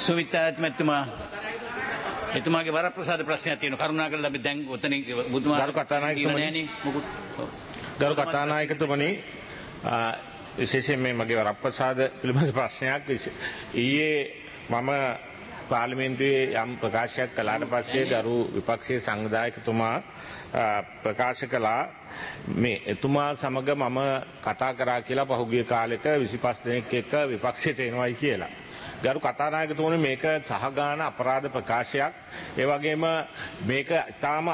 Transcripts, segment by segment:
සුවිතා මැතිතුමා එතුමාගේ වරප්‍රසාද ප්‍රශ්නයක් තියෙනවා. කරුණාකරලා අපි දැන් ඔතනින් බුදුමා ගරු කතානායකතුමනි විශේෂයෙන් මේ මගේ වරප්‍රසාද පිළිබඳ ප්‍රශ්නයක් ඊයේ මම පාර්ලිමේන්තුවේ යම් ප්‍රකාශයක් කළාට පස්සේ ගරු විපක්ෂයේ සංවිධායකතුමා ප්‍රකාශ කළා මේ එතුමා සමග මම කතා කරා කියලා පහුගිය කාලෙක 25 දෙනෙක් එක්ක විපක්ෂයට එනවයි කියලා. ගරු කතානායකතුමනි මේක සහගාන අපරාධ ප්‍රකාශයක්. ඒ වගේම මේක ඊටාම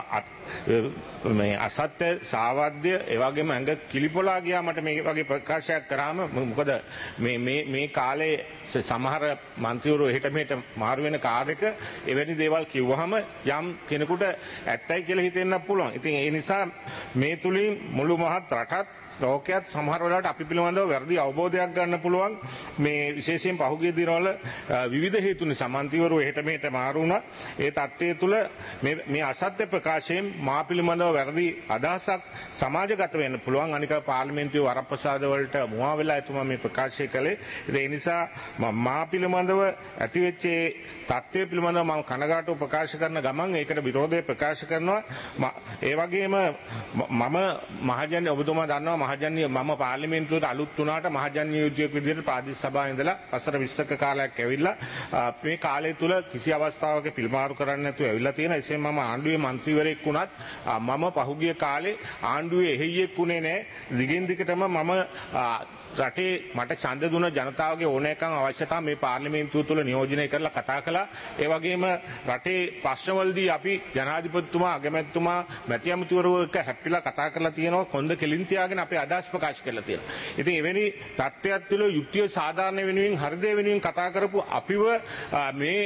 මේ අසත්‍ය සාවද්‍ය ඒ වගේම ඇඟ කිලිපොලා ගියා මට මේ වගේ ප්‍රකාශයක් කරාම. මොකද මේ කාලේ සමහර මන්ත්‍රීවරු එහෙට මෙහෙට මාරු වෙන කාර්යක එවැනි දේවල් කිව්වහම යම් කෙනෙකුට ඇත්තයි කියලා හිතෙන්නත් පුළුවන්. ඉතින් ඒ නිසා මේ තුලින් මුළු මහත් රටත් ලෝකයක් සමහර වෙලාවට අපි පිළිබඳව වැරදි අවබෝධයක් ගන්න පුළුවන්. මේ විශේෂයෙන් පහුගිය දිනවල විවිධ හේතු නිසා මන්ත්‍රීවරු එහෙට මෙහෙට මාරු වුණා. ඒ තත්ත්වය තුළ මේ අසත්‍ය ප්‍රකාශයෙන් මා පිළිබඳව වැරදි අදහසක් සමාජගත වෙන්න පුළුවන්. අනික පාර්ලිමේන්තුවේ වරප්‍රසාද වලට මුවා වෙලා එතුමා මේ ප්‍රකාශය කළේ. ඒ නිසා මා පිළිබඳව ඇතිවෙච්ච තත්ත්වය පිළිබඳව මම කනගාටුව ප්‍රකාශ කරන ගමන් ඒකට විරෝධය ප්‍රකාශ කරනවා. ඒ වගේම මම මහජන ඔබතුමා දන්නවා මහජනීය මම පාර්ලිමේන්තුවට අලුත් වුණාට මහජනීය යුද්ධයක් විදිහට ප්‍රාදේශ සභාවේ ඉඳලා වසර 20ක කාලයක් ඇවිල්ලා මේ කාලය තුල කිසි අවස්ථාවක පිළිමාරු කරන්න නැතුව ඇවිල්ලා තියෙනවා. එසේ මම ආණ්ඩුවේ മന്ത്രിවරයෙක් වුණත් මම පහුගිය කාලේ ආණ්ඩුවේ එහෙයියෙක් වුණේ නැහැ. දිගින් දිගටම මම රටේ මට ඡන්ද දුන ජනතාවගේ ඕනෑකම් අවශ්‍යතාව මේ පාර්ලිමේන්තුව තුළ නියෝජනය කරලා කතා කළා. ඒ වගේම රටේ ප්‍රශ්නවලදී අපි ජනාධිපතිතුමා අගමැතිතුමා මැති ඇමතිවරු එක්ක හැප්පිලා කතා කරලා තියෙනවා. කොන්ද කෙලින් තියාගෙන අපේ අදහස් ප්‍රකාශ කරලා තියෙනවා. ඉතින් එවැනි තත්ත්වයක් තුළ යුක්තිය සාධාරණ වෙනුවෙන් හෘදය වෙනුවෙන් කතා කරපු අපිව මේ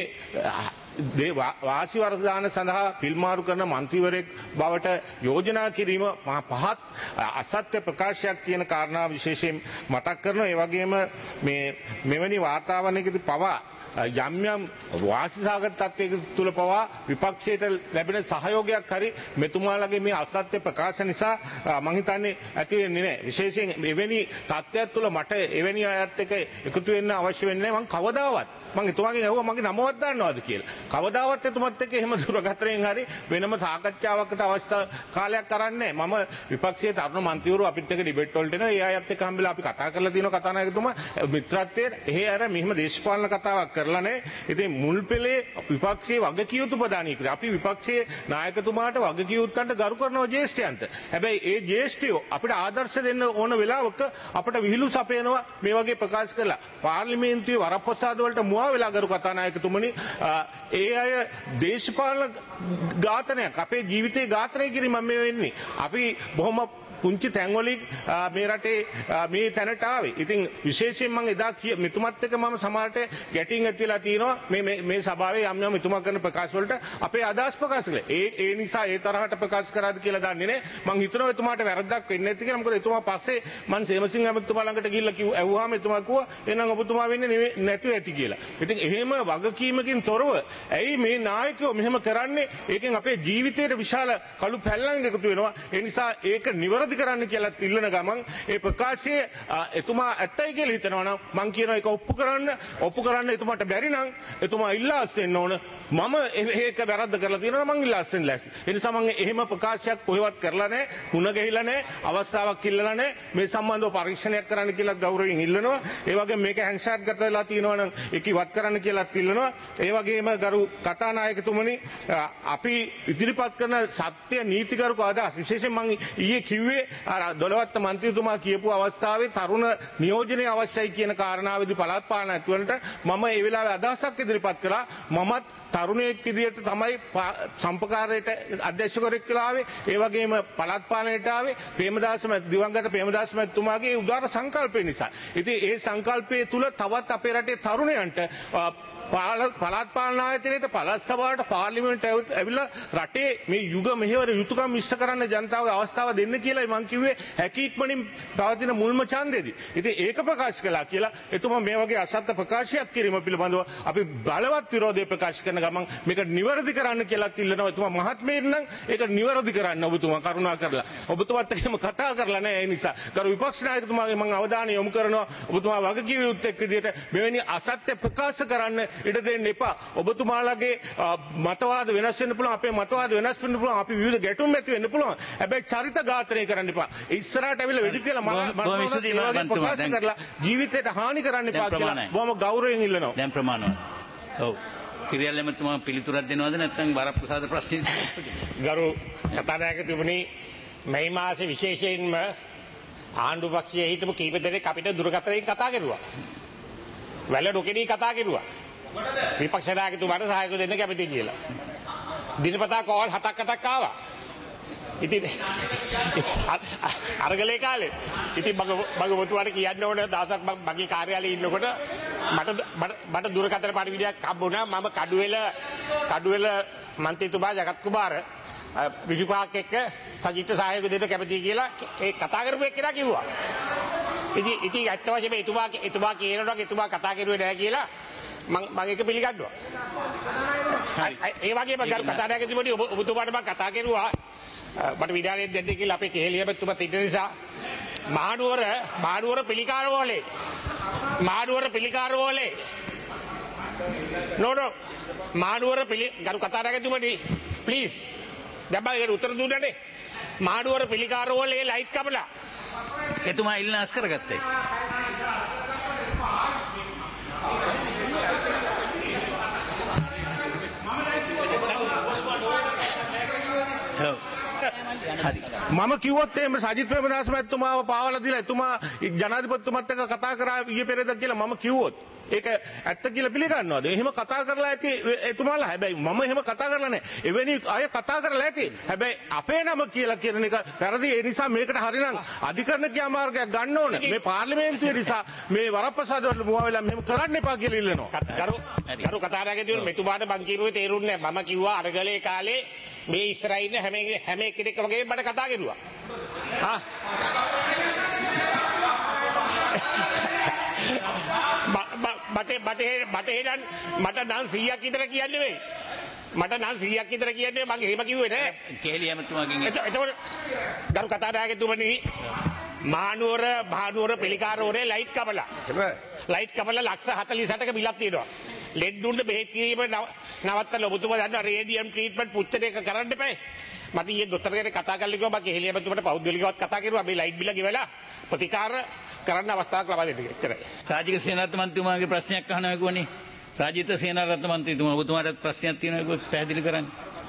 වාසි වර්ධාන සඳහා පිල්මාරු කරන මන්ත්‍රීවරයෙක් බවට යෝජනා කිරීම පහත් අසත්‍ය ප්‍රකාශයක් කියන කාරණාව විශේෂයෙන් මතක් කරනවා. ඒ වගේම මෙවැනි වාතාවරණයකදී පවා යම් වාසිසහගත තත්ත්වයක තුල පවා විපක්ෂයට ලැබෙන සහයෝගයක් හරි මෙතුමාලගේ මේ අසත්‍ය ප්‍රකාශ නිසා මම හිතන්නේ ඇති වෙන්නේ නැහැ. විශේෂයෙන් එවැනි තත්ත්වයක් තුල මට එවැනි අයත් එක්ක එකතු වෙන්න අවශ්‍ය වෙන්නේ නැහැ. මම කවදාවත් මම එතුමාගෙන් ඇහුවා මගේ නමවත් දන්නවද කියලා. කවදාවත් එතුමත් එක්ක එහෙම දුරකථනයෙන් හරි වෙනම සාකච්ඡාවකට අවස්ථා කාලයක් කරන්නේ නැහැ. මම විපක්ෂයේ තරුණ මන්ත්‍රීවරු අපිත් එක්ක ඩිබේට් වලට එනවා. ඒ අයත් එක්ක හම්බෙලා අපි කතා කරලා තියෙනවා. කතානායකතුමා මිත්‍රත්වයේ එහෙ අර මෙහිම දේශපාලන කතාවක් කරලා නැහැ. ඉතින් මුල් පෙළේ විපක්ෂයේ වගකීම් ප්‍රදානය කරා. අපි විපක්ෂයේ නායකතුමාට වගකීම්න්ට ගරු කරනවා ජ්‍යෙෂ්ඨයන්ට. හැබැයි ඒ ජ්‍යෙෂ්ඨයෝ අපිට ආදර්ශ දෙන්න ඕන වෙලාවක අපිට විහිළු සපයනවා මේ වගේ ප්‍රකාශ කළා. පාර්ලිමේන්තුවේ වරප්‍රසාද වලට මුවා වෙලා ගරු කතානායකතුමනි ඒ අය දේශපාලන ඝාතනයක් අපේ ජීවිතේ ඝාතනය කිරීම මේ වෙන්නේ. අපි බොහොම පුංචි තැන්වලින් මේ රටේ මේ තැනට ආවේ. ඉතින් විශේෂයෙන් මම එදා මෙතුමත් එක්ක මම සමහරට ගැටින් ඇතිලා තියෙනවා මේ සභාවේ යම් මෙතුමා කරන ප්‍රකාශ වලට අපේ අදහස් ප්‍රකාශ කළා. ඒ නිසා ඒ තරහට ප්‍රකාශ කරාද කියලා දන්නේ නැහැ. මම හිතනවා එතුමාට වැරද්දක් වෙන්නේ නැති කියලා. මොකද එතුමා පස්සේ මම සේමසිංහ ඇමතුමා ළඟට ගිහිල්ලා ඇහුවාම එතුමා කිව්වා එහෙනම් ඔබතුමා වෙන්නේ නැතුව ඇති කියලා. ඉතින් එහෙම වගකීමකින් තොරව ඇයි මේ නායකයෝ මෙහෙම කරන්නේ? ඒකෙන් අපේ ජීවිතේට විශාල කළු පැල්ලම් එකතු වෙනවා. ඒ නිසා ඒක නිවැරදි කරන්න කියලා ඉල්ලන ගමන් ඒ ප්‍රකාශයේ එතුමා ඇත්තයි කියලා හිතනවා නම් මම කියනවා ඒක ඔප්පු කරන්න එතුමාට බැරි නම් එතුමා ඉල්ලා අස්සෙන්න ඕන. මම ඒක වැරද්ද කරලා තියෙනවා මම ඉල්ලා අස්සෙන්න ලෑස්ති. ඒ නිසා මම එහෙම ප්‍රකාශයක් කොහෙවත් කරලා නැහැ. මුණ ගැහිලා නැහැ. අවස්ථාවක් ඉල්ලලා නැහැ. මේ සම්බන්ධව පරීක්ෂණයක් කරන්න කියලා ගෞරවයෙන් ඉල්ලනවා. ඒ වගේම මේක හැන්ඩ්ෂේක් ගත වෙලා තියෙනවා නම් ඒක ඉවත් කරන්න කියලා ඉල්ලනවා. ඒ වගේම ගරු කතානායකතුමනි අපි ඉදිරිපත් කරන සත්‍ය නීතිගරුක අදහස් විශේෂයෙන් මම ඊයේ කිව්වේ දොළවත්ත මන්ත්‍රීතුමා කියපු අවස්ථාවේ තරුණ නියෝජනය අවශ්‍යයි කියන කාරණාවේදී පළාත් පාලන ඇතුළට මම ඒ වෙලාවේ අදහසක් ඉදිරිපත් කළා. මමත් තරුණයෙක් විදියට තමයි සම්පකාරයට අධ්‍යක්ෂකවරයෙක් වෙලා ආවේ. ඒ වගේම පළාත් පාලනයට ආවේ දිවංගත ප්‍රේමදාස මැතිතුමාගේ උදාර සංකල්පය නිසා. ඉතින් ඒ සංකල්පය තුල තවත් අපේ රටේ තරුණයන්ට පළාත් පාලන ආයතනයේට පළාත් සභාවට පාර්ලිමේන්තුවට ඇවිල්ලා රටේ මේ යුග මෙහෙවර යුතුයකම් ඉෂ්ට කරන්න ජනතාවගේ අවස්ථාව දෙන්න කියලා කියලායි මං කිව්වේ හැකි ඉක්මනින් පවතින මුල්ම ඡන්දෙදී. ඉතින් ඒක ප්‍රකාශ කළා කියලා එතුමා මේ වගේ අසත්‍ය ප්‍රකාශයක් කිරීම පිළිබඳව අපි බලවත් විරෝධය ප්‍රකාශ කරන ගමන් මේක නිවැරදි කරන්න කියලා ඉල්ලනවා. එතුමා මහත්මයෙක් නම් ඒක නිවැරදි කරන්න ඔබතුමා කරුණා කරලා. ඔබතුමාත් එක්කම කතා කරලා නැහැ. ඒ නිසා ගරු විපක්ෂ නායකතුමාගේ මම අවධානය යොමු කරනවා ඔබතුමා වගකීම් යුක්තෙක් විදිහට මෙවැනි අසත්‍ය ප්‍රකාශ කරන්න ඉඩ දෙන්න එපා. ඔබතුමාලගේ මතවාද වෙනස් වෙන්න පුළුවන්, අපේ මතවාද වෙනස් වෙන්න පුළුවන්, අපි විවිධ ගැටුම් ඇති වෙන්න පුළුවන්. හැබැයි චරිත ඝාතනය කරන්න එපා. ඉස්සරහට ඇවිල්ලා වෙඩි තියලා ප්‍රකාශ කරලා ජීවිතයට හානි කරන්න එපා කියලා බොහොම ගෞරවයෙන් ඉල්ලනවා. දැන් ප්‍රමාණවත්. ඔව්. කිරියල් එමතුමා පිළිතුරක් දෙනවද නැත්නම් වරප්‍රසාද ප්‍රශ්න? ගරු කතානායකතුමනි, මේ මාසේ විශේෂයෙන්ම ආණ්ඩු පක්ෂයේ හිටපු කීප දෙනෙක් අපිට දුරකථනයෙන් කතා කරුවා. වැල නොකෙනී කතා කරුවා. විපක්ෂ නායකතුමාට සහායක දෙන්න කැමති කියලා. දිනපතා කෝල් 7-8ක් ආවා. ඉතින් අරගලේ කාලේ ඉතින් මම ඔබතුමාට කියන්න ඕන දවසක් මගේ කාර්යාලයේ ඉන්නකොට මට දුරකථන පරිවිඩයක් හම්බුණා. මම කඩුවෙල මන්ත්‍රීතුමා ජගත් කුමාර විසුපාක් එක්ක සජිත් සහායක දෙන්න කැමතියි කියලා ඒ කතා කරපු එක්කෙනා කිව්වා. ඉතින් ඇත්ත වශයෙන්ම එතුමා කියනවා එතුමා කතා කරුවේ නැහැ කියලා මම ඒක පිළිගන්නවා. ඒ වගේම ගරු කතානායකතුමනි ඔබතුමාට මම කතා කරුවා මට විඩාරයක් දෙන්න කියලා අපේ කෙහෙලියපැතුමත් ඉන්න නිසා මානුවර පිළිකාරවෝලේ නෝ මානුවර ගරු කතානායකතුමනි ප්ලීස් දැන් ඒකට උත්තර දුන්නනේ. මානුවර පිළිකාරවෝලේ ලයිට් කපලා එතුමා ඉල්ලාස් කරගත්තේ. මම කිව්වොත් එහෙම සජිත් ප්‍රේමදාස මහත්මයාව පාවලා දීලා එතුමා ජනාධිපතිතුමත් එක්ක කතා කරා ඊයේ පෙරේද කියලා මම කිව්වොත් ඒක ඇත්ත කියලා පිළිගන්නවද? එහෙම කතා කරලා ඇති එතුමාලා. හැබැයි මම එහෙම කතා කරලා නැහැ. එවැනි අය කතා කරලා ඇති. හැබැයි අපේ නම කියලා කියන එක වැරදි. ඒ නිසා මේකට හරිනම් අධිකරණ ක්‍රියාමාර්ගයක් ගන්න ඕන. මේ පාර්ලිමේන්තුවේ නිසා මේ වරප්‍රසාද වලට මුවා වෙලා මෙහෙම කරන්න එපා කියලා ඉල්ලනවා. ගරු කතානායකතුමනි මෙතුමාට මං කියපුවේ තේරුන්නේ නැහැ. මම කිව්වා අරගලේ කාලේ මේ ඉස්සරහින් ඉන්න හැම කෙනෙක් වගේ මට කතා කරුවා. මට නම් 100ක් විතර කියන්නේ වෙයි. මට නම් 100ක් විතර කියන්නේ මම එහෙම කිව්වේ නෑ. කෙහෙලිය එමතුමාගෙන් එතකොට ගරු කතානායකතුමනි මහනුවර පිළිකාරෝරේ ලයිට් කපලා ලක්ෂ 48ක බිලක් තියෙනවා. ලෙඩ් දුන්න බෙහෙත් කිරීම නවත්තලා ඔබතුමා දන්නවා රේඩියම් ට්‍රීට්මන්ට් පුච්චන එක කරන්න එපා. මට ඊයේ දොස්තර කෙනෙක් කතා කරලා කිව්වා මම කෙහෙලිය එමතුමාට පෞද්ගලිකවත් කතා කරුවා මේ ලයිට් බිල ගෙවලා ප්‍රතිකාර කරන්න අවස්ථාවක් ලබා දෙන්න එච්චරයි. රාජික සේනාරත්න මන්ත්‍රීතුමාගේ ප්‍රශ්නයක් අහනවා කිව්වනේ. රාජිත සේනාරත්න මන්ත්‍රීතුමා ඔබතුමාට ප්‍රශ්නයක් තියෙනවා ඒක පැහැදිලි කරන්න.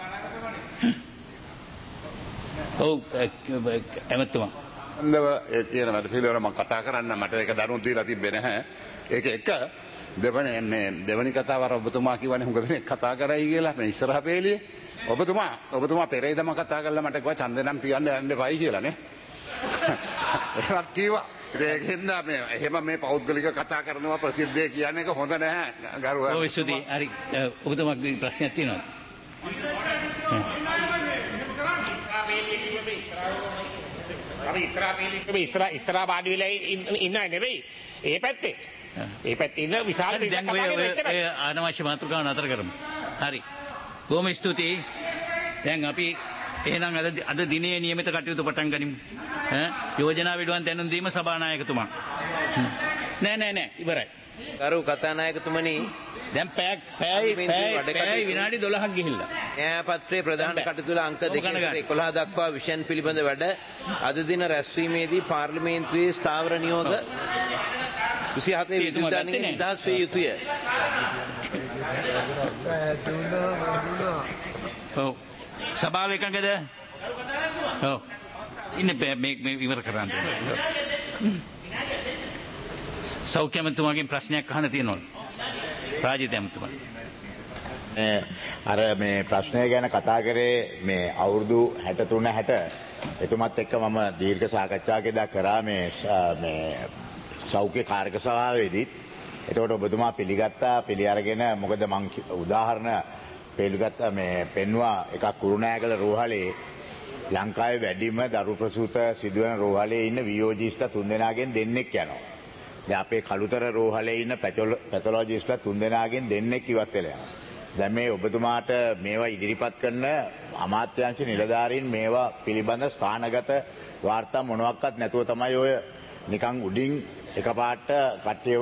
ඔව් එමතුමා. අන්දව ඒ කියන මට පිළිවෙල මම කතා කරන්න මට ඒක දරුණු දීලා තිබ්බේ නැහැ. ඒක එක දෙවනි කතාව අර ඔබතුමා කිව්වනේ හුඟ දෙනෙක් කතා කරයි කියලා මේ ඉස්සරහ පෙළියේ. ඔබතුමා පෙරේදම කතා කරලා මට කිව්වා ඡන්දේ නම් තියන්න යන්න එපායි කියලා නේ. ඒවත් කිව්වා. ඒකෙන්ද එහෙම මේ පෞද්ගලික කතා කරනවා ප්‍රසිද්ධිය කියන්නේ එක හොඳ නැහැ ගරුවා. ඔව් විසුද්ධි හරි ඔබතුමාගේ ප්‍රශ්නයක් තියෙනවද? අපි ඉස්සරහ වාඩි වෙලා ඉන්නයි නෙවෙයි. ඒ පැත්තේ ඉන්න විශාල අනවශ්‍ය මාතෘකාව නතර කරමු. හරි. බොහොම ස්තුතියි. දැන් අපි එහෙනම් අද දිනේ නියමිත කටයුතු පටන් ගනිමු. යෝජනා විඩුවන් දැනුම් දීම සභානායකතුමා. නෑ ඉවරයි. ගරු කතානායකතුමනි දැන් පැය විනාඩි 12ක් ගිහිල්ලා. න්‍යායපත්‍රයේ ප්‍රධාන කටයුතු අංක 211 දක්වා විෂයන් පිළිබඳ වැඩ අද දින රැස්වීමේදී පාර්ලිමේන්තුවේ ස්ථාවර නියෝග 27 විදුලිධාරීන් නිදහස් වේ යුතුය. ඔව්. සභාව එකඟද? ඔව්. ඉන්නේ මේ ඉවර කරන්න. සෞඛ්‍ය මන්ත්‍රීතුමාගෙන් ප්‍රශ්නයක් අහන්න තියෙනවා. රාජිත මන්ත්‍රීතුමා. අර මේ ප්‍රශ්නය ගැන කතා කරේ මේ අවුරුදු 63-60 එතුමත් එක්ක මම දීර්ඝ සාකච්ඡාවකදී කරා මේ සෞඛ්‍ය කාර්ක සභාවේදීත්. එතකොට ඔබතුමා පිළි අරගෙන මොකද මං උදාහරණ පිළිගත්තා මේ පෙන්වා එකක් කුරුණෑගල රෝහලේ ලංකාවේ වැඩිම දරු ප්‍රසූත සිදුවන රෝහලේ ඉන්න වියෝජිස්ට්ලා 3 දෙනාගෙන් දෙන්නෙක් යනවා. දැන් අපේ කළුතර රෝහලේ ඉන්න පැතොලොජිස්ට්ලා 3 දෙනාගෙන් දෙන්නෙක් ඉවත් වෙලා යනවා. දැන් මේ ඔබතුමාට මේවා ඉදිරිපත් කරන අමාත්‍යාංශ නිලධාරීන් මේවා පිළිබඳ ස්ථානගත වාර්තා මොනවත් නැතුව තමයි ඔය නිකන් උඩින් එකපාරට කට්ටියව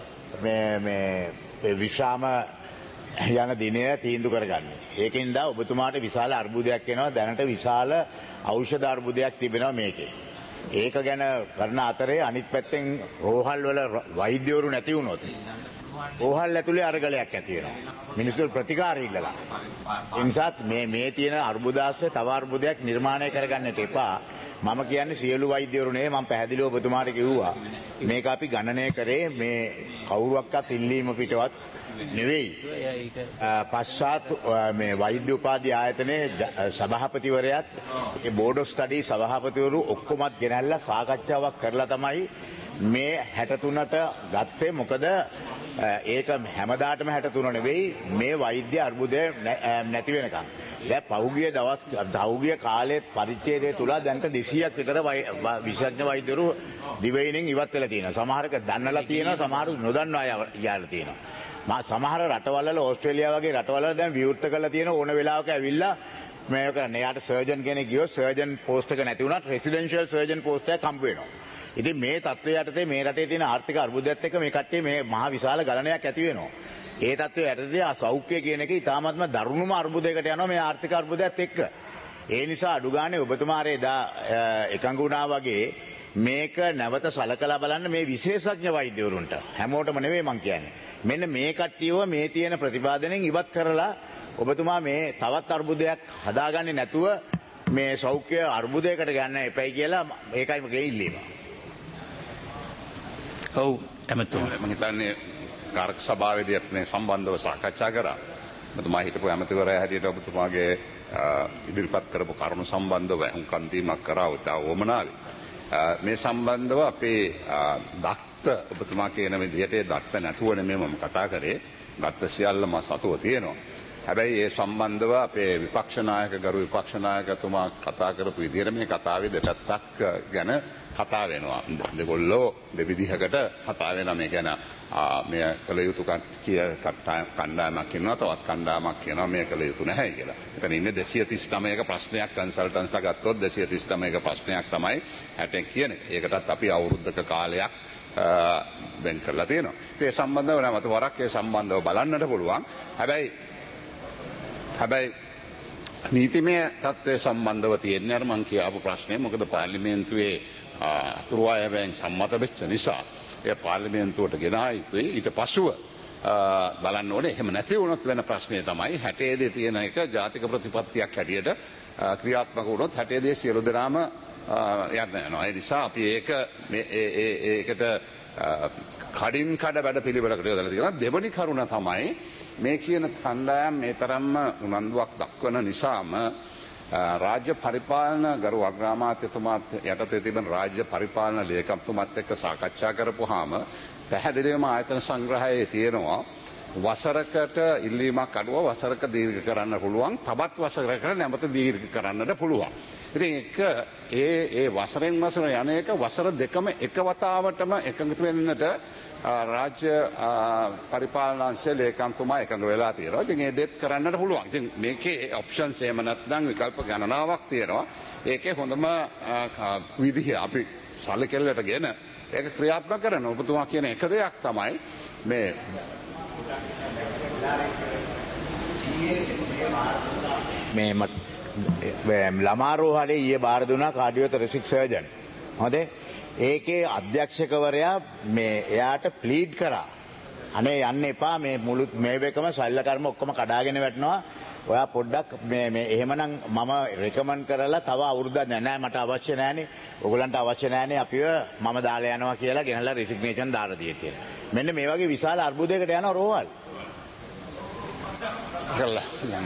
මේ විශ්‍රාම යන දිනය තීන්දුව කරගන්නේ. ඒකින්ද ඔබතුමාට විශාල අර්බුදයක් එනවා. දැනට විශාල ඖෂධ අර්බුදයක් තිබෙනවා මේකේ. ඒක ගැන කරන අතරේ අනිත් පැත්තෙන් රෝහල් වල වෛද්‍යවරු නැති වුණොත් රෝහල් ඇතුලේ අරගලයක් ඇති වෙනවා. මිනිස්සු ප්‍රතිකාර ඉල්ලලා. ඒ නිසා මේ තියෙන අර්බුදාස්සේ තව අර්බුදයක් නිර්මාණය කරගන්න එපා. මම කියන්නේ සියලු වෛද්‍යවරු නෙවෙයි, මම පැහැදිලිව ඔබතුමාට කිව්වා. මේක අපි ගණනය කරේ මේ කවුරුවක්වත් ඉල්ලීම පිටවත් නෙවෙයි. පශ්චාත් මේ වෛද්‍ය උපාධි ආයතනයේ සභාපතිවරයාත් ඒ බෝඩ් ඔෆ් ස්ටඩි සභාපතිවරු ඔක්කොමත් ගෙනල්ලා සාකච්ඡාවක් කරලා තමයි මේ 63ට ගත්තේ. මොකද ඒක හැමදාටම 63 නෙවෙයි, මේ වෛද්‍ය අර්බුදය නැති වෙනකන්. දැන් පහුගිය කාලයේ පරිච්ඡේදය තුල දැන්ට 200ක් විතර විශේෂඥ වෛද්‍යවරු දිවයිනෙන් ඉවත් වෙලා තියෙනවා. සමහරක දන්නලා තියෙනවා, සමහරු නොදන්නවා යාලා තියෙනවා. සමහර රටවල් වල ඕස්ට්‍රේලියාව වගේ රටවල් වල දැන් විවෘත කරලා තියෙන ඕන වෙලාවක ඇවිල්ලා මේ කරන්නේ. යාට සර්ජන් කෙනෙක් ගියොත් සර්ජන් පෝස්ට් එක නැති වුණත් රෙසිඩෙන්ෂල් සර්ජන් පෝස්ට් එකක් හම්බ වෙනවා. ඉතින් මේ තත්ත්වය යටතේ මේ රටේ තියෙන ආර්ථික අර්බුදයත් එක්ක මේ කට්ටිය මේ මහ විශාල ගලණයක් ඇති වෙනවා. ඒ තත්ත්වය යටතේ සෞඛ්‍ය කියන එක ඉතාමත්ම දරුණුම අර්බුදයකට යනවා මේ ආර්ථික අර්බුදයත් එක්ක. ඒ නිසා අඩු ගානේ ඔබතුමාරේ එකඟ වුණා වගේ මේක නැවත සලකලා බලන්න මේ විශේෂඥ වෛද්‍යවරුන්ට. හැමෝටම නෙවෙයි මං කියන්නේ. මෙන්න මේ කට්ටියව මේ තියෙන ප්‍රතිපාදනයෙන් ඉවත් කරලා ඔබතුමා මේ තවත් අර්බුදයක් හදාගන්නේ නැතුව මේ සෞඛ්‍ය අර්බුදයකට ගන්න එපයි කියලා ඒකයි මගේ ඉල්ලීම. ඔව් ඇමතුමා. මම හිතන්නේ කාර්ක සභාවේදී මේ සම්බන්ධව සාකච්ඡා කරා. ඔබතුමා හිටපු ඇමතිවරයා හැටියට ඔබතුමාගේ ඉදිරිපත් කරපු කරුණු සම්බන්ධව හුඟක් දීමක් කරා වමනාවේ. මේ සම්බන්ධව අපේ දක්ත ඔබතුමා කියන විදිහට දක්ත නැතුව නෙමෙයි මම කතා කරේ. දක්ත සියල්ලම සතුව තියෙනවා. හැබැයි ඒ සම්බන්ධව අපේ විපක්ෂ නායක ගරු විපක්ෂ නායකතුමා කතා කරපු විදිහට මේ කතාවේ දෙපැත්තක් ගැන කතා වෙනවා. දෙගොල්ලෝ දෙවිදිහකට කතා වෙනවා මේ ගැන. මේ කළ යුතු කණ්ඩායමක් ඉන්නවා, තවත් කණ්ඩායමක් කියනවා මේ කළ යුතු නැහැ කියලා. එතන ඉන්නේ 239ක ප්‍රශ්නයක් කන්සල්ටන්ස්ලා ගත්තොත් 239ක ප්‍රශ්නයක් තමයි 60 කියන්නේ. ඒකටත් අපි අවුරුද්දක කාලයක් වෙන් කරලා තියෙනවා. ඒ සම්බන්ධව නැවත වරක් ඒ සම්බන්ධව බලන්නට පුළුවන්. හැබැයි නීතිමය තත්ත්වය සම්බන්ධව තියෙන්නේ අර මං කියාපු ප්‍රශ්නේ. මොකද පාර්ලිමේන්තුවේ අතුරු අයවැයෙන් සම්මත වෙච්ච නිසා ඒ පාර්ලිමේන්තුවට ගෙනා යුතුයි. ඊට පසුව බලන්න ඕනේ. එහෙම නැති වුණොත් වෙන ප්‍රශ්නේ තමයි 60 තියෙන එක ජාතික ප්‍රතිපත්තියක් හැටියට ක්‍රියාත්මක වුණොත් 60 සියලු දෙනාම යනවා. ඒ නිසා අපි ඒකට කඩින් කඩ වැඩ පිළිවෙලකට යොදලා තියෙනවා. දෙවනි කරුණ තමයි මේ කියන කණ්ඩායම් මේ තරම්ම උනන්දුවක් දක්වන නිසාම රාජ්‍ය පරිපාලන ගරු අග්‍රාමාත්‍යතුමාත් යටතේ තිබෙන රාජ්‍ය පරිපාලන ලේකම්තුමාත් එක්ක සාකච්ඡා කරපුවාම පැහැදිලිවම ආයතන සංග්‍රහයේ තියෙනවා වසරකට ඉල්ලීමක් අඩුව වසරක දීර්ඝ කරන්න පුළුවන්, තවත් වසරකට නැවත දීර්ඝ කරන්නට පුළුවන්. ඉතින් ඒ වසරෙන් වසර යන එක වසර දෙකම එක වතාවටම එකඟ වෙන්නට රාජ්‍ය පරිපාලනාංශයේ ලේකම්තුමා එකඟ වෙලා තියෙනවා. ඉතින් ඒ දෙත් කරන්නට පුළුවන්. ඉතින් මේකේ ඔප්ෂන්ස් එහෙම නැත්නම් විකල්ප ගණනාවක් තියෙනවා. ඒකේ හොඳම විදිහ අපි සැලකෙල්ලටගෙන ඒක ක්‍රියාත්මක කරන ඔබතුමා කියන එක දෙයක් තමයි මේ ළමා රෝහලේ ඊයේ බාර දුනා කාඩියෝතොරැසික් සර්ජන්. හොඳේ. ඒකේ අධ්‍යක්ෂකවරයා එයාට ප්ලීඩ් කරා. අනේ යන්න එපා, මේ මුළු මේකම ශල්‍ය කර්ම ඔක්කොම කඩාගෙන වැටෙනවා. ඔයා පොඩ්ඩක් එහෙමනම් මම රෙකමන්ඩ් කරලා තව අවුරුද්දක් නෑ මට අවශ්‍ය නෑනේ. ඔයගලන්ට අවශ්‍ය නෑනේ අපිව මම දාලා යනවා කියලා ගෙනලා රිසිග්නේෂන් දාලා දී කියලා. මෙන්න මේ වගේ විශාල අර්බුදයකට යනවා රෝහල්. කරලා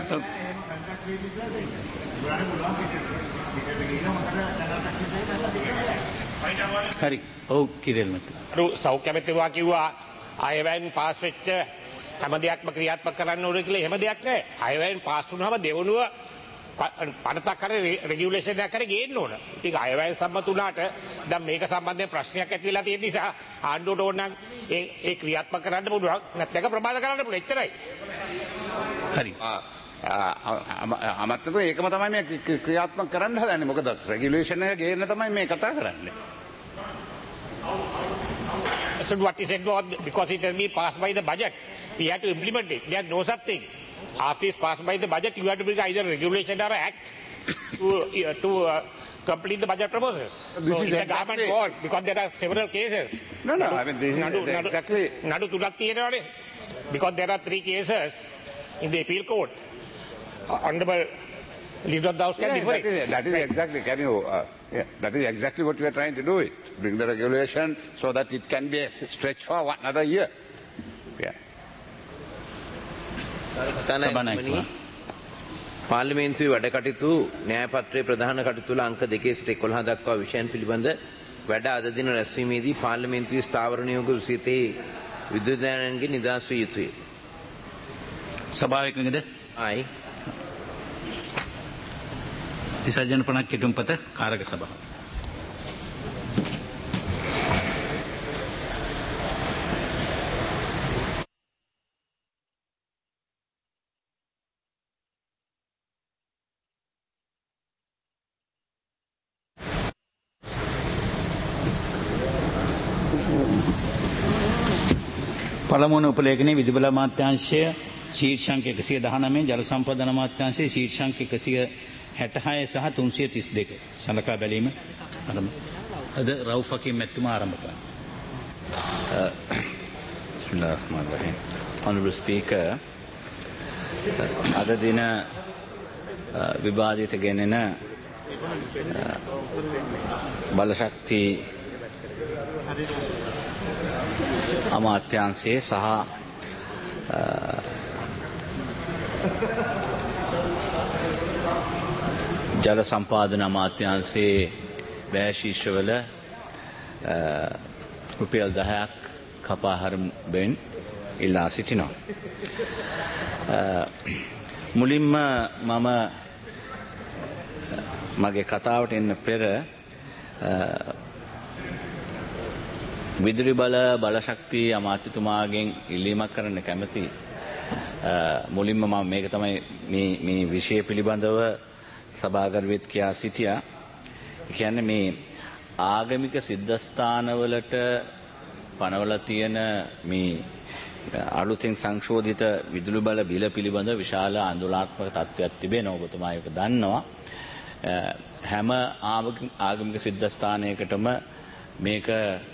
හරි. ඔව් කිරෙල් මතුමා. සෞඛ්‍ය අමාත්‍යතුමා කිව්වා අයවැයෙන් පාස් වෙච්ච හැම දෙයක්ම ක්‍රියාත්මක කරන්න ඕනේ කියලා. එහෙම දෙයක් නැහැ. අයවැයෙන් පාස් වුණාම දෙවනුව පනතක් කර රෙගියුලේෂන් එකක් කර ගේන්න ඕන. ඉතින් අයවැය සම්මත වුණාට දැන් මේක සම්බන්ධයෙන් ප්‍රශ්නයක් ඇති වෙලා තියෙන නිසා ආණ්ඩුවට ඕන නම් ඒ ක්‍රියාත්මක කරන්න පුළුවන්. නැත්නම් ප්‍රමාද කරන්න පුළුවන්. එච්චරයි. හරි. අමත්තතු ඒකම තමයි මේ ක්‍රියාත්මක කරන්න හදන්නේ. මොකද රෙගියුලේෂන් එක ගේන්න තමයි මේ කතා කරන්නේ. So what he said was because it has been passed by the budget, we have to implement it. There is no such thing. After it's passed by the budget, you have to bring either regulation or act to complete the budget proposals. This so is it's exactly a government fault because there are several cases. No, I mean this is exactly. Nadu tulak තියෙනවානේ. Because there are 3 cases in the appeal court. Honorable Leader of the House can Yeah, defer it. that is exactly. Can you? That is exactly what we are trying to do. It bring the regulation so that it can be stretched for another year. Yeah. තනයි පාර්ලිමේන්තුවේ වැඩ කටයුතු න්‍යායපත්‍රයේ ප්‍රධාන කටයුතු වල අංක 2 සිට 11 දක්වා විෂයන් පිළිබඳ වැඩ අද දින රැස්වීමේදී පාර්ලිමේන්තුවේ ස්ථාවර නියෝග විසිතේ විද්‍යුත්ඥයන්ගේ නිදහස් විය යුතුය. සභාව එකඟද? ආයි විසර්ජන පණක් කෙටුම්පත කාරක සභාව. පළමුවන උපලේඛනයේ විදුබල අමාත්‍යාංශය ශීර්ෂාංක 119 ජල සම්පදන අමාත්‍යාංශයේ ශීර්ෂාංක 166 සහ 332 සලකා බැලීම අද රවුෆ් හකීම් මැතිතුමා ආරම්භ කරනවා. Bismillahirrahmanirrahim. Honorable Speaker, අද දින විවාදිත ගෙනෙන බලශක්ති අමාත්‍යාංශයේ සහ ජල සම්පාදන අමාත්‍යාංශයේ වැය ශීර්ෂවල රුපියල් 10ක් කපා හරින බෙන් ඉල්ලා සිටිනවා. මුලින්ම මම මගේ කතාවට එන්න පෙර විදුලි බලශක්ති අමාත්‍යතුමාගෙන් ඉල්ලීමක් කරන්න කැමති. මුලින්ම මම මේක තමයි මේ විෂය පිළිබඳව සභාගරුවෙත් කියා සිටියා. ඒ කියන්නේ මේ ආගමික සිද්ධාස්ථානවලට පනවලා තියෙන මේ අලුතින් සංශෝධිත විදුලි බල බිල පිළිබඳ විශාල ආందోලනාත්මක තත්ත්වයක් තිබෙනවා. ඔබතුමා ඒක දන්නවා. හැම ආගමික සිද්ධාස්ථානයකටම මේක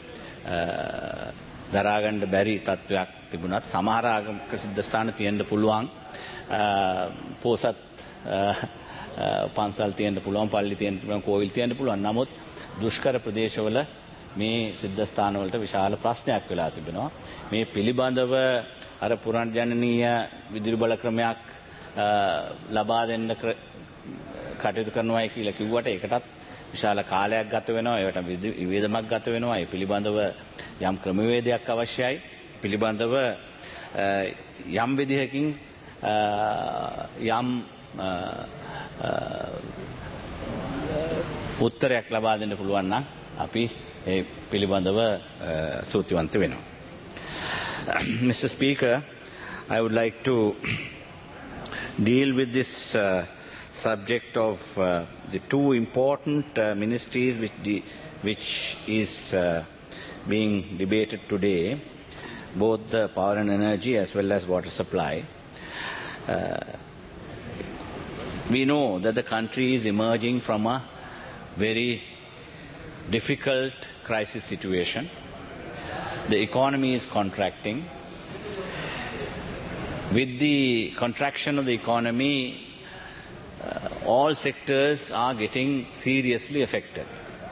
දරාගන්න බැරි තත්ත්වයක් තිබුණත් සමහර ආගමික සිද්ධාස්ථාන තියෙන්න පුළුවන්. පොසත් පන්සල් තියෙන්න පුළුවන්, පල්ලි තියෙන්න පුළුවන්, කෝවිල් තියෙන්න පුළුවන්. නමුත් දුෂ්කර ප්‍රදේශවල මේ සිද්ධාස්ථාන වලට විශාල ප්‍රශ්නයක් වෙලා තිබෙනවා. මේ පිළිබඳව අර පුනර්ජනනීය විදුලි බල ක්‍රමයක් ලබා දෙන්න කටයුතු කරනවායි කියලා කිව්වට ඒකටත් විශාල කාලයක් ගත වෙනවා. ඒකට විවේදමක් ගත වෙනවා. ඒ පිළිබඳව යම් ක්‍රමවේදයක් අවශ්‍යයි. පිළිබඳව යම් විදිහකින් යම් උත්තරයක් ලබා දෙන්න පුළුවන් නම් අපි ඒ පිළිබඳව සූතිවන්ත වෙනවා. Mr. Speaker, I would like to deal with this subject of the two important ministries which is being debated today, both the power and energy as well as water supply. We know that the country is emerging from a very difficult crisis situation. The economy is contracting. With the contraction of the economy, all sectors are getting seriously affected.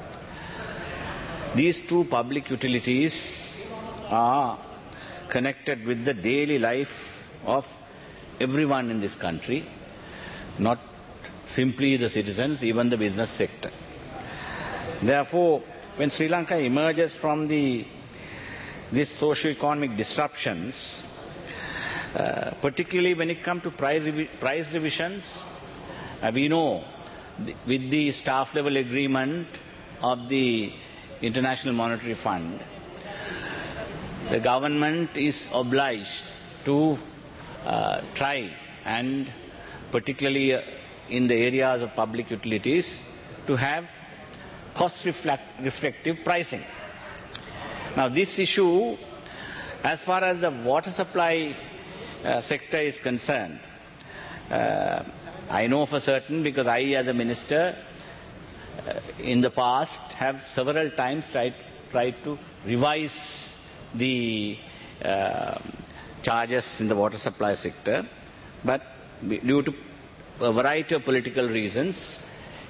These two public utilities are connected with the daily life of everyone in this country, not simply the citizens, even the business sector. Therefore, when Sri Lanka emerges from these socio-economic disruptions, particularly when it comes to price revisions, We know with the staff level agreement of the International Monetary Fund, the government is obliged to try, and particularly in the areas of public utilities, to have cost reflective pricing. Now this issue, as far as the water supply sector is concerned, I know for certain, because I as a minister in the past have several times tried to revise the charges in the water supply sector, but due to a variety of political reasons,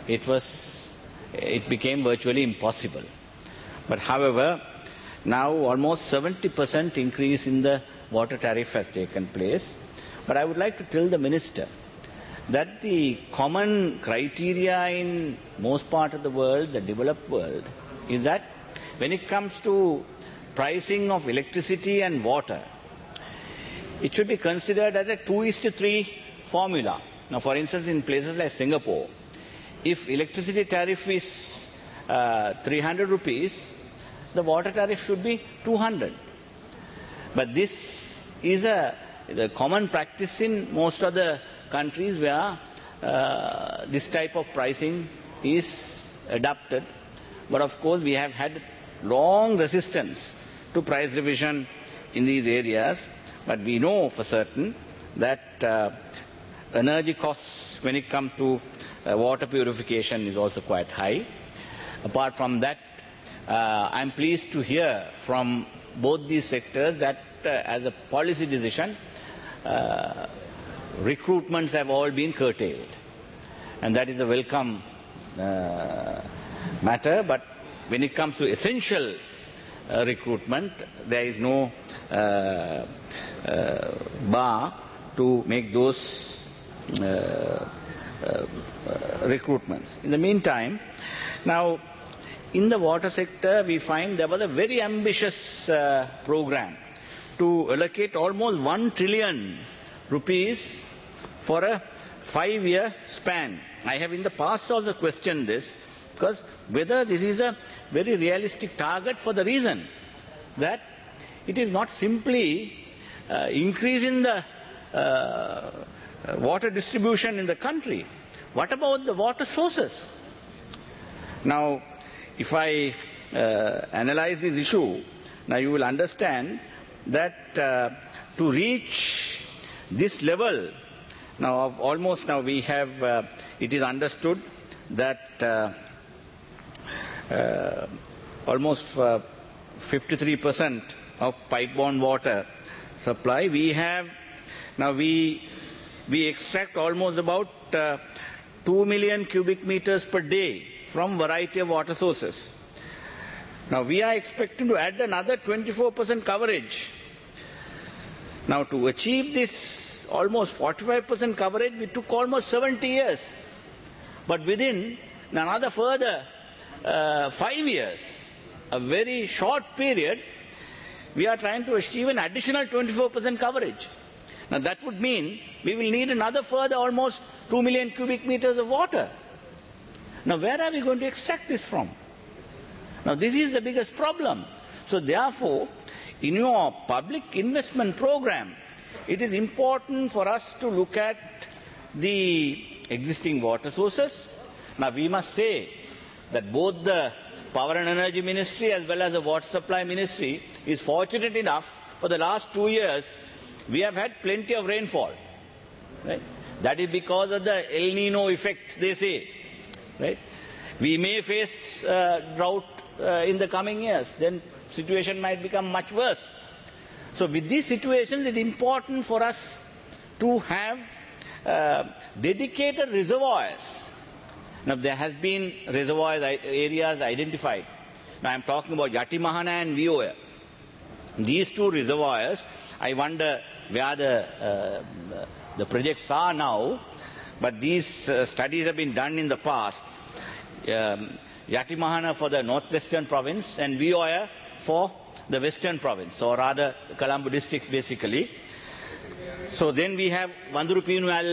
it became virtually impossible. But however, now almost 70% increase in the water tariff has taken place. But I would like to tell the minister that the common criteria in most part of the world, the developed world, is that when it comes to pricing of electricity and water, it should be considered as a 2:3 formula. Now, for instance, in places like Singapore, if electricity tariff is 300 rupees, the water tariff should be 200. But this is the common practice in most of the countries where this type of pricing is adopted. But of course, we have had long resistance to price revision in these areas. But we know for certain that energy costs when it comes to water purification is also quite high. Apart from that, I'm pleased to hear from both these sectors that as a policy decision, recruitments have all been curtailed. And that is a welcome matter. But when it comes to essential recruitment, there is no bar to make those recruitments. In the meantime, now in the water sector, we find there was a very ambitious program to allocate almost 1 trillion rupees for a 5-year span. I have in the past also questioned this, because whether this is a very realistic target, for the reason that it is not simply increasing the water distribution in the country. What about the water sources? Now, if I analyze this issue, now you will understand that to reach this level now of almost, now we have, it is understood that almost 53% of pipe-borne water supply we have. Now we extract almost about 2 million cubic meters per day from variety of water sources. Now we are expecting to add another 24% coverage. Now to achieve this almost 45% coverage, we took almost 70 years. But within another further 5 years, a very short period, we are trying to achieve an additional 24% coverage. Now that would mean we will need another further almost 2 million cubic meters of water. Now where are we going to extract this from? Now this is the biggest problem. So therefore, in your public investment program, it is important for us to look at the existing water sources. Now we must say that both the Power and Energy Ministry as well as the Water Supply Ministry is fortunate enough for the last 2 years we have had plenty of rainfall. Right? That is because of the El Nino effect, they say. Right? We may face drought in the coming years. Then situation might become much worse. So with these situations, it is important for us to have dedicated reservoirs. Now there has been reservoirs areas identified. Now I am talking about Yatimahana and Vioya. These two reservoirs, I wonder where the projects are now, but these studies have been done in the past. Yatimahana for the northwestern province and Vioya for the western province, or rather the Colombo district basically. So then we have Vandurupinu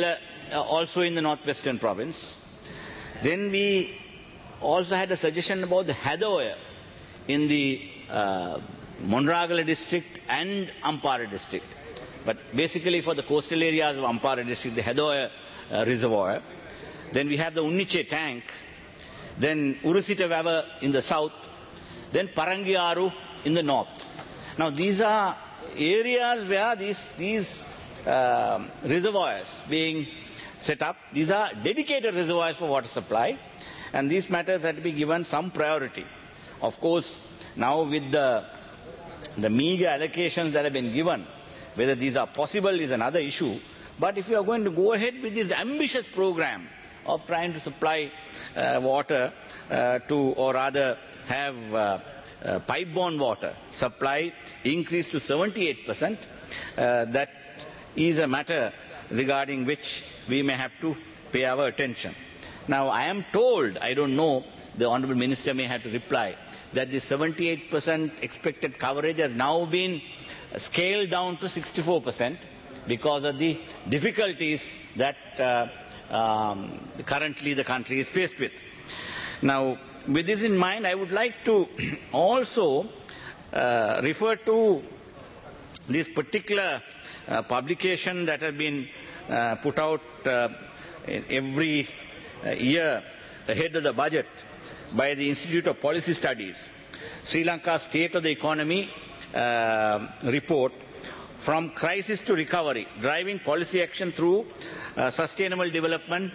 also in the northwestern province. Then we also had a suggestion about the Hadoya in the Monragala district and Ampara district. But basically for the coastal areas of Ampara district, the Hadoya reservoir. Then we have the Unniche tank. Then Urusita Vava in the south. Then Parangiaru in the north. Now these are areas where these reservoirs being set up. These are dedicated reservoirs for water supply. And these matters had to be given some priority. Of course, now with the meager allocations that have been given, whether these are possible is another issue. But if you are going to go ahead with this ambitious program of trying to supply water or rather have pipe-borne water supply increased to 78%, that is a matter regarding which we may have to pay our attention. Now, I am told, I don't know, the Honourable Minister may have to reply, that the 78% expected coverage has now been scaled down to 64% because of the difficulties that currently the country is faced with. Now, with this in mind, I would like to also refer to this particular publication that has been put out every year ahead of the budget by the Institute of Policy Studies, Sri Lanka State of the Economy report, From Crisis to Recovery, Driving Policy Action Through Sustainable Development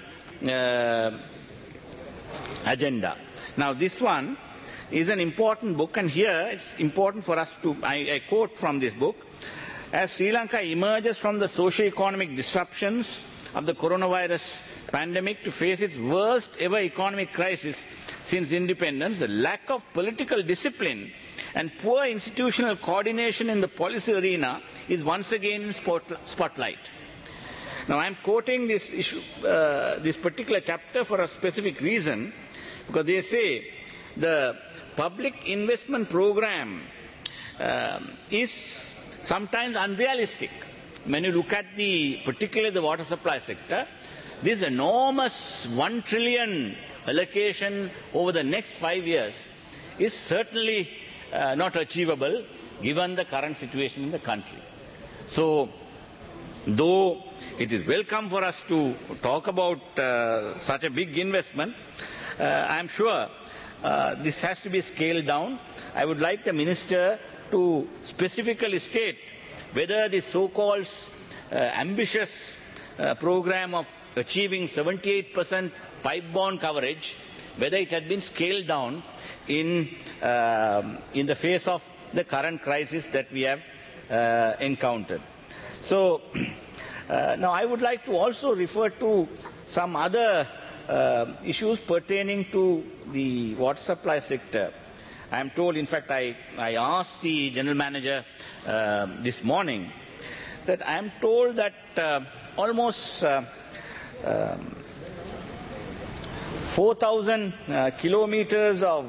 Agenda. Now this one is an important book, and here it's important for us to, I quote from this book, as Sri Lanka emerges from the socio-economic disruptions of the coronavirus pandemic to face its worst ever economic crisis since independence, the lack of political discipline and poor institutional coordination in the policy arena is once again in spotlight. Now I am quoting this issue, this particular chapter for a specific reason, because they say the public investment program is sometimes unrealistic. When you look at particularly the water supply sector, this enormous 1 trillion allocation over the next 5 years is certainly not achievable given the current situation in the country. So, though it is welcome for us to talk about such a big investment, I am sure this has to be scaled down. I would like the Minister to specifically state whether the so-called ambitious program of achieving 78% pipe-borne coverage, whether it had been scaled down in the face of the current crisis that we have encountered. So, now I would like to also refer to some other issues pertaining to the water supply sector. I am told, in fact, I asked the General Manager this morning that I am told that almost 4,000 kilometers of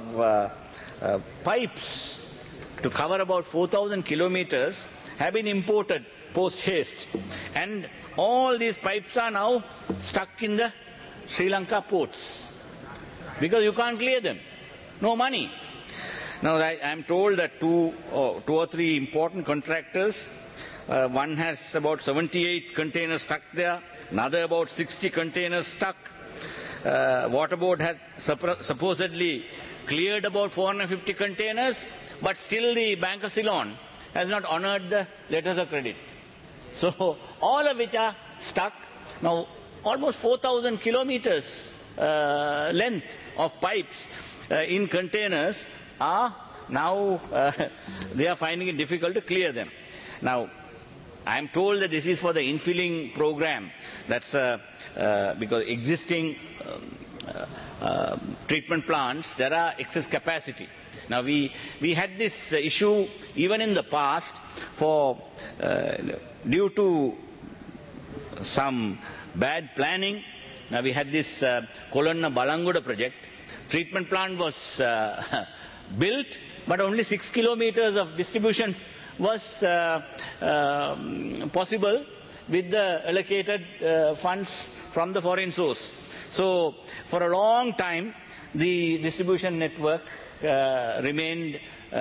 pipes to cover about 4,000 kilometers have been imported post-haste. And all these pipes are now stuck in the Sri Lanka ports because you can't clear them. No money. Now, I am told that two or three important contractors, one has about 78 containers stuck there, another about 60 containers stuck. Water Board has supposedly cleared about 450 containers, but still the Bank of Ceylon has not honoured the letters of credit. So, all of which are stuck. Now, almost 4,000 kilometers length of pipes in containers are now, they are finding it difficult to clear them. Now, I am told that this is for the infilling program. That's because existing treatment plants, there are excess capacity. Now, we had this issue even in the past for, due to some bad planning. Now, we had this Kolonna Balangoda project. Treatment plant was built, but only 6 kilometers of distribution was possible with the allocated funds from the foreign source. So for a long time, the distribution network remained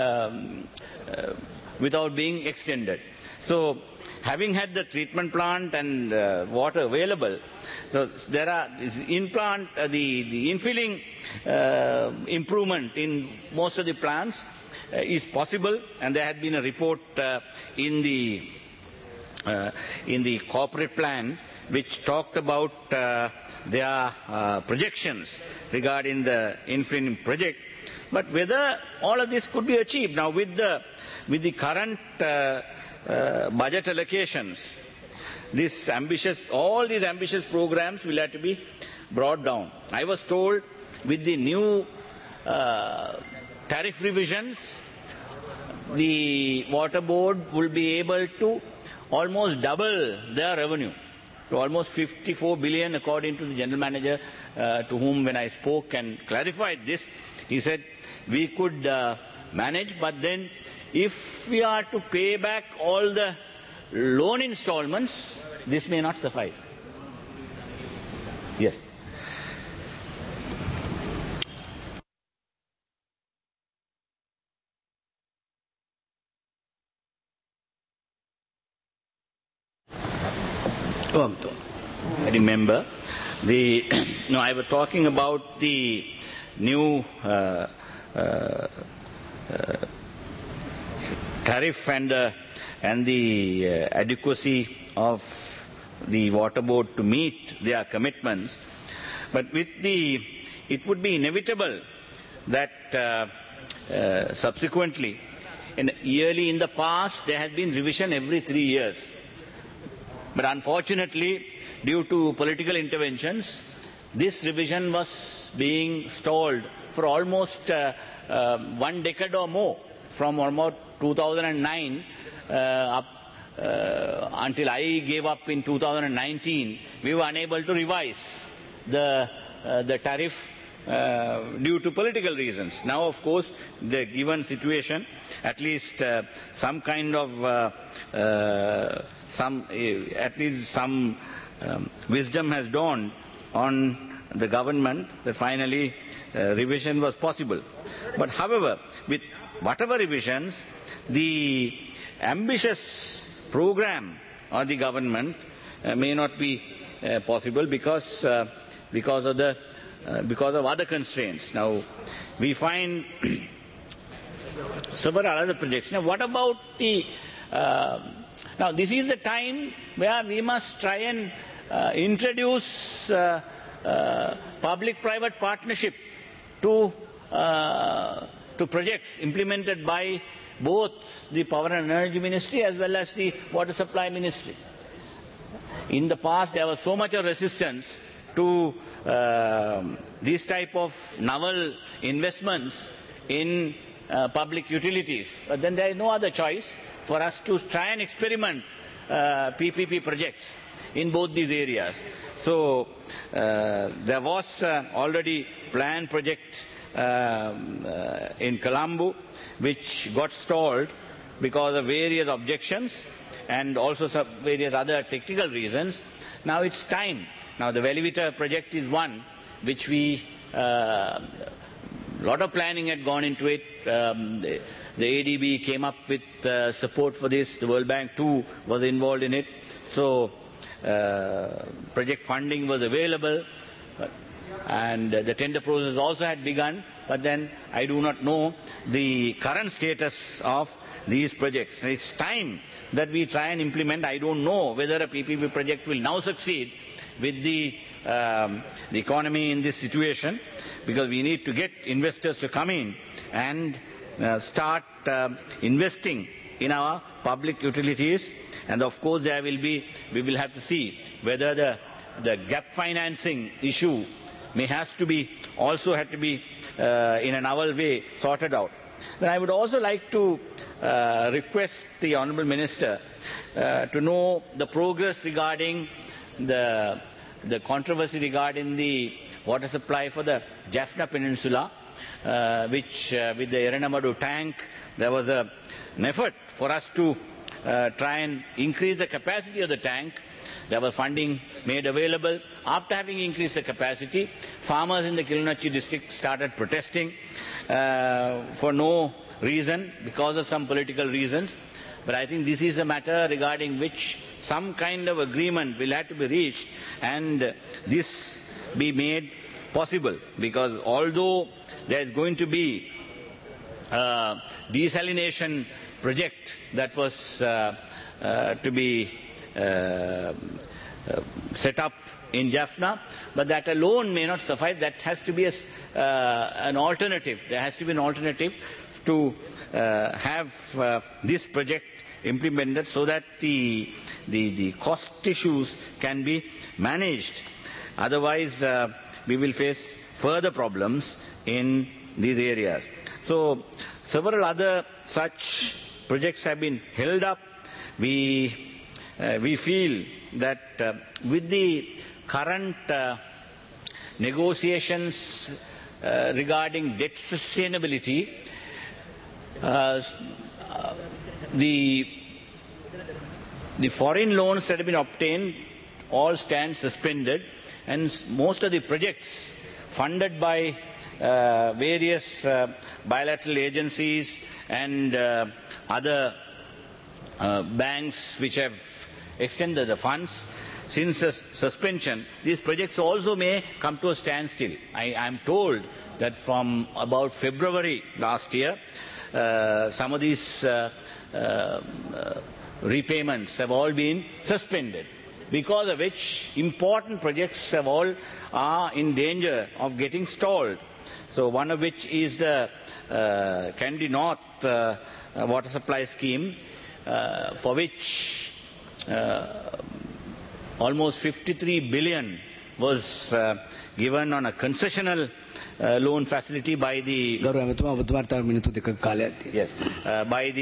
without being extended. So having had the treatment plant and water available, so there are the infilling improvement in most of the plants is possible, and there had been a report in the corporate plan which talked about their projections regarding the infilling project. But whether all of this could be achieved now with the current budget allocations, all these ambitious programs will have to be brought down. I was told with the new tariff revisions, the water board will be able to almost double their revenue to almost 54 billion, according to the general manager to whom when I spoke and clarified this, he said we could manage, but then if we are to pay back all the loan installments, this may not suffice. Yes. I remember I was talking about the new tariff and the adequacy of the water board to meet their commitments. But it would be inevitable that subsequently, yearly in the past, there had been revision every 3 years. But unfortunately, due to political interventions, this revision was being stalled for almost 1 decade or more, from almost 2009 up until I gave up in 2019. We were unable to revise the tariff due to political reasons. Now, of course, the given situation, at least some kind of some wisdom has dawned on the government that finally revision was possible. But however, with whatever revisions, the ambitious program of the government may not be possible because of other constraints. Now, we find several other projects. Now, what about the now, this is the time where we must try and introduce public-private partnership to projects implemented by both the Power and Energy Ministry as well as the Water Supply Ministry. In the past, there was so much of resistance to these type of novel investments in public utilities. But then there is no other choice for us to try and experiment PPP projects in both these areas. So there was already planned project in Colombo which got stalled because of various objections and also some various other technical reasons. Now it's time. Now the Velivita project is one which we lot of planning had gone into it. The ADB came up with support for this. The World Bank too was involved in it. So project funding was available, and the tender process also had begun. But then I do not know the current status of these projects. It's time that we try and implement. I don't know whether a PPP project will now succeed with the economy in this situation, because we need to get investors to come in and start investing in our public utilities. And of course, we will have to see whether the gap financing issue also had to be in a novel way sorted out. Then I would also like to request the Honourable Minister to know the progress regarding the controversy regarding the water supply for the Jaffna Peninsula, which with the Eranamadu tank, there was an effort for us to try and increase the capacity of the tank. there was funding made available. After having increased the capacity, farmers in the Kilinochchi district started protesting for no reason, because of some political reasons. But I think this is a matter regarding which some kind of agreement will have to be reached, and this be made possible, because although there is going to be a desalination project that was to be set up in Jaffna, but that alone may not suffice. That has to be an alternative. There has to be an alternative to have this project implemented so that the cost issues can be managed. Otherwise, we will face further problems in these areas. So, several other such projects have been held up. We feel that with the current negotiations regarding debt sustainability, the foreign loans that have been obtained all stand suspended, and most of the projects funded by various bilateral agencies and other banks which have extended the funds, since the suspension, these projects also may come to a standstill. I am told that from about February last year, some of these repayments have all been suspended, because of which important projects are in danger of getting stalled. So one of which is the Kandy North water supply scheme, for which almost 53 billion was given on a concessional loan facility by the by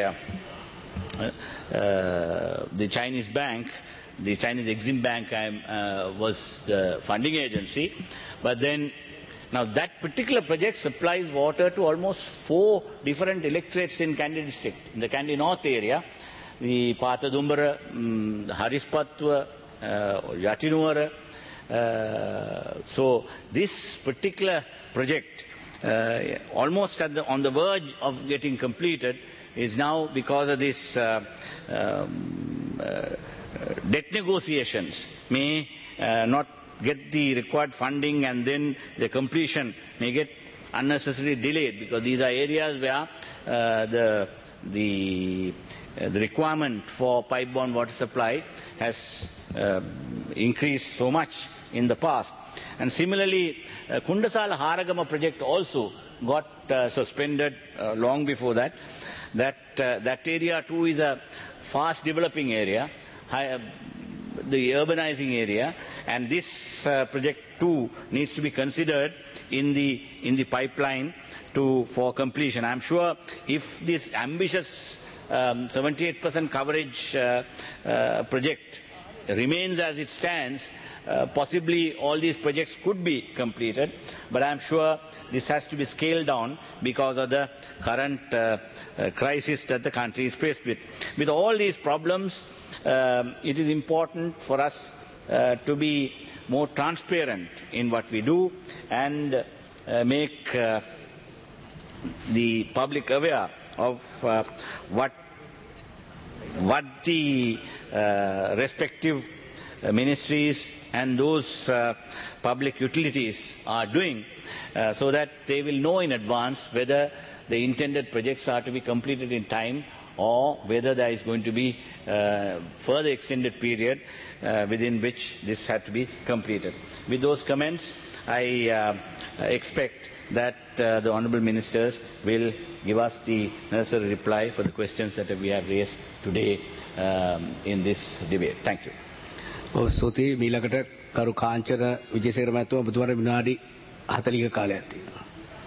the Chinese bank. The Chinese Exim Bank was the funding agency, but then now that particular project supplies water to almost 4 different electorates in Kandy district, in the Kandy North area, the Pathadumbara, Harispatwa, Yatinuwara. So this particular project, almost on the verge of getting completed, is now, because of this debt negotiations, may not get the required funding, and then the completion may get unnecessarily delayed, because these are areas where the requirement for pipe-borne water supply has increased so much in the past. And similarly, Kundasala Haragama project also got suspended long before that. That area too is a fast developing area, the urbanizing area, and this project too needs to be considered in the pipeline for completion. I'm sure if this ambitious 78% coverage project remains as it stands, possibly all these projects could be completed, but I'm sure this has to be scaled down because of the current crisis that the country is faced with. With all these problems, it is important for us to be more transparent in what we do and make the public aware of what the respective ministries and those public utilities are doing, so that they will know in advance whether the intended projects are to be completed in time or whether there is going to be further extended period within which this had to be completed. With those comments, I expect that the Honourable Ministers will give us the necessary reply for the questions that we have raised today in this debate. Thank you. ස්තුතියි. මීළඟට කරු කාංචන විජේසේකර මහත්මයා ඔබතුමාට විනාඩි 40ක කාලයක් තියෙනවා.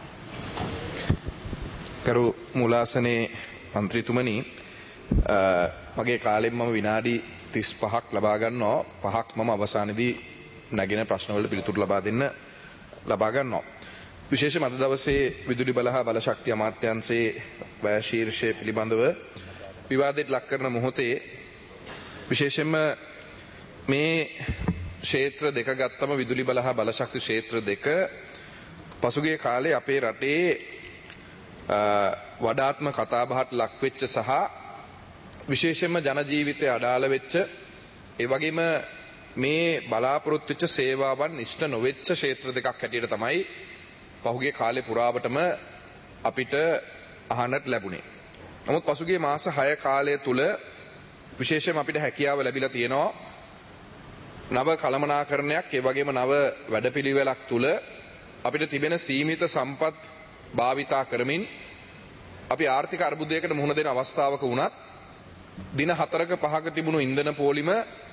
කරු මූලාසනේ මන්ත්‍රීතුමනි, මගේ කාලෙන් මම විනාඩි 35ක් ලබා ගන්නවා. 5ක් මම අවසානයේදී නැගෙන ප්‍රශ්නවලට පිළිතුරු ලබා ගන්නවා. විශේෂයෙන්ම අද දවසේ විදුලි බල හා බලශක්ති අමාත්‍යාංශයේ වැය ශීර්ෂය පිළිබඳව විවාදයට ලක් කරන මොහොතේ විශේෂයෙන්ම මේ ක්ෂේත්‍ර දෙක ගත්තම විදුලි බල හා බලශක්ති ක්ෂේත්‍ර දෙක පසුගිය කාලේ අපේ රටේ වඩාත්ම කතාබහට ලක්වෙච්ච සහ විශේෂයෙන්ම ජන ජීවිතය අඩාල වෙච්ච ඒ වගේම මේ බලාපොරොත්තු වෙච්ච සේවාවන් ඉෂ්ට නොවෙච්ච ක්ෂේත්‍ර දෙකක් හැටියට තමයි පහුගිය කාලේ පුරාවටම අපිට අහන්නට ලැබුණේ. නමුත් පසුගිය මාස 6 කාලය තුල විශේෂයෙන්ම අපිට හැකියාව ලැබිලා තියෙනවා නව කළමනාකරණයක් ඒ වගේම නව වැඩපිළිවෙලක් තුල අපිට තිබෙන සීමිත සම්පත් භාවිතා කරමින් අපි ආර්ථික අර්බුදයකට මුහුණ දෙන අවස්ථාවක වුණත් දින 4ක 5ක තිබුණු ඉන්ධන පෝලිම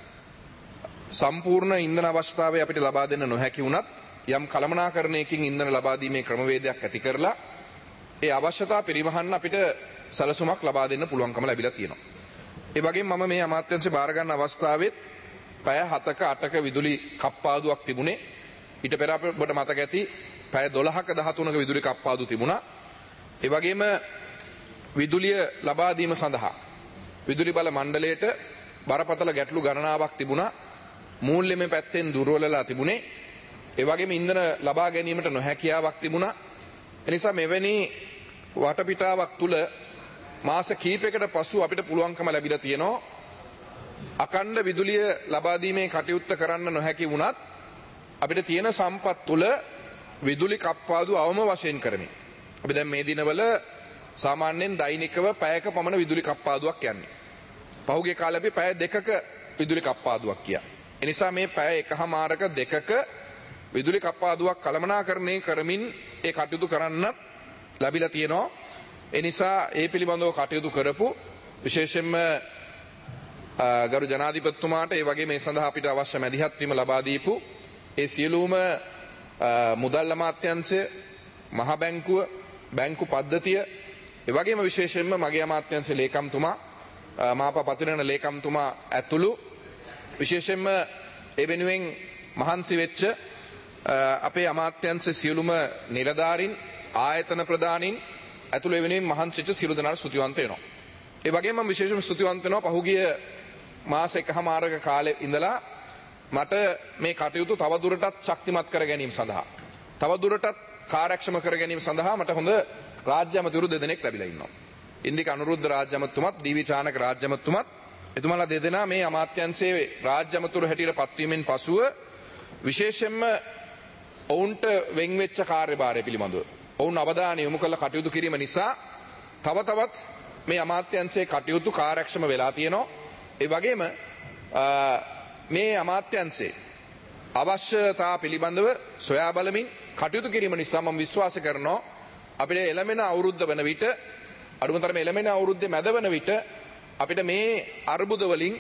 සම්පූර්ණ ඉන්ධන අවස්ථාවේ අපිට ලබා දෙන්න නොහැකි වුණත් යම් කළමනාකරණයකින් ඉන්ධන ලබා දීමේ ක්‍රමවේදයක් ඇති කරලා ඒ අවශ්‍යතා පරිවහන්න අපිට සැලසුමක් ලබා දෙන්න පුළුවන්කම ලැබිලා තියෙනවා. ඒ වගේම මම මේ අමාත්‍යාංශය බාර ගන්න අවස්ථාවෙත් පැය 7ක 8ක විදුලි කප්පාදුවක් තිබුණේ. ඊට පෙර අපිට මතක ඇති පැය 12ක 13ක විදුලි කප්පාදු තිබුණා. ඒ වගේම විදුලිය ලබා දීම සඳහා විදුලි බල මණ්ඩලයට බරපතල ගැටලු ගණනාවක් තිබුණා. මූල්‍යමය පැත්තෙන් දුර්වලලා තිබුණේ. ඒ වගේම ඉන්ධන ලබා ගැනීමට නොහැකියාවක් තිබුණා. එනිසා මෙවැනි වටපිටාවක් තුල මාස කිහිපයකට පසු අපිට පුළුවන්කම ලැබිලා තියෙනවා අකණ්ඩ විදුලිය ලබා දීමේ කටයුත්ත කරන්න නොහැකි වුණත් අපිට තියෙන සම්පත් තුල විදුලි කප්පාදු අවම වශයෙන් කරමින් අපි දැන් මේ දිනවල සාමාන්‍යයෙන් දෛනිකව පැයක පමණ විදුලි කප්පාදුවක් යන්නේ. පහුගිය කාලේ අපි පැය 2ක විදුලි කප්පාදුවක් කියා. ඒ නිසා මේ පැය 1මාරක 2ක විදුලි කප්පාදුවක් කළමනාකරණය කරමින් ඒ කටයුතු කරන්න ලැබිලා තියෙනවා. ඒ නිසා ඒ පිළිබඳව කටයුතු කරපු විශේෂයෙන්ම ගරු ජනාධිපතිතුමාට ඒ වගේ මේ සඳහා අපිට අවශ්‍ය මැදිහත් වීම ලබා දීපු ඒ සියලුම මුදල් අමාත්‍යාංශය මහ බැංකුව බැංකු පද්ධතිය ඒ වගේම විශේෂයෙන්ම මගේ අමාත්‍යාංශ ලේකම්තුමා මාපා පතිරණ ලේකම්තුමා ඇතුළු විශේෂයෙන්ම ඒ වෙනුවෙන් මහන්සි වෙච්ච අපේ අමාත්‍යංශ සියලුම නිලධාරීන් ආයතන ප්‍රධානීන් ඇතුළු ඒ වෙනුවෙන් මහන්සි වෙච්ච සියලු දෙනාට ස්තුතිවන්ත වෙනවා. ඒ වගේම මම විශේෂයෙන්ම ස්තුතිවන්ත වෙනවා පහුගිය මාස 1මාරක කාලේ ඉඳලා මට මේ කටයුතු තවදුරටත් ශක්තිමත් කර ගැනීම සඳහා තවදුරටත් කාර්යක්ෂම කර ගැනීම සඳහා මට හොඳ රාජ්‍ය අමාත්‍යවරු දෙදෙනෙක් ලැබිලා ඉන්නවා. ඉන්දික අනුරුද්ධ රාජ්‍ය අමාත්‍යතුමත් ඩී.වී. චානක රාජ්‍ය අමාත්‍යතුමත් එතුමාලා දෙදෙනා මේ අමාත්‍යංශයේ රාජ්‍ය අමාත්‍යවරු හැටියට පත්වීමෙන් පසුව විශේෂයෙන්ම ඔවුන්ට වෙන් වෙච්ච කාර්යභාරය පිළිබඳව ඔවුන් අවධානය යොමු කළ කටයුතු කිරීම නිසා තව තවත් මේ අමාත්‍යංශයේ කටයුතු කාර්යක්ෂම වෙලා තියෙනවා. ඒ වගේම මේ අමාත්‍යංශයේ අවශ්‍යතා පිළිබඳව සොයා බලමින් කටයුතු කිරීම නිසා මම විශ්වාස කරනවා අපිට එළමෙන අවුරුද්ද වන විට අඩුම තරමේ එළමෙන අවුරුද්දේ මැද වන විට අපිට මේ අර්බුද වලින්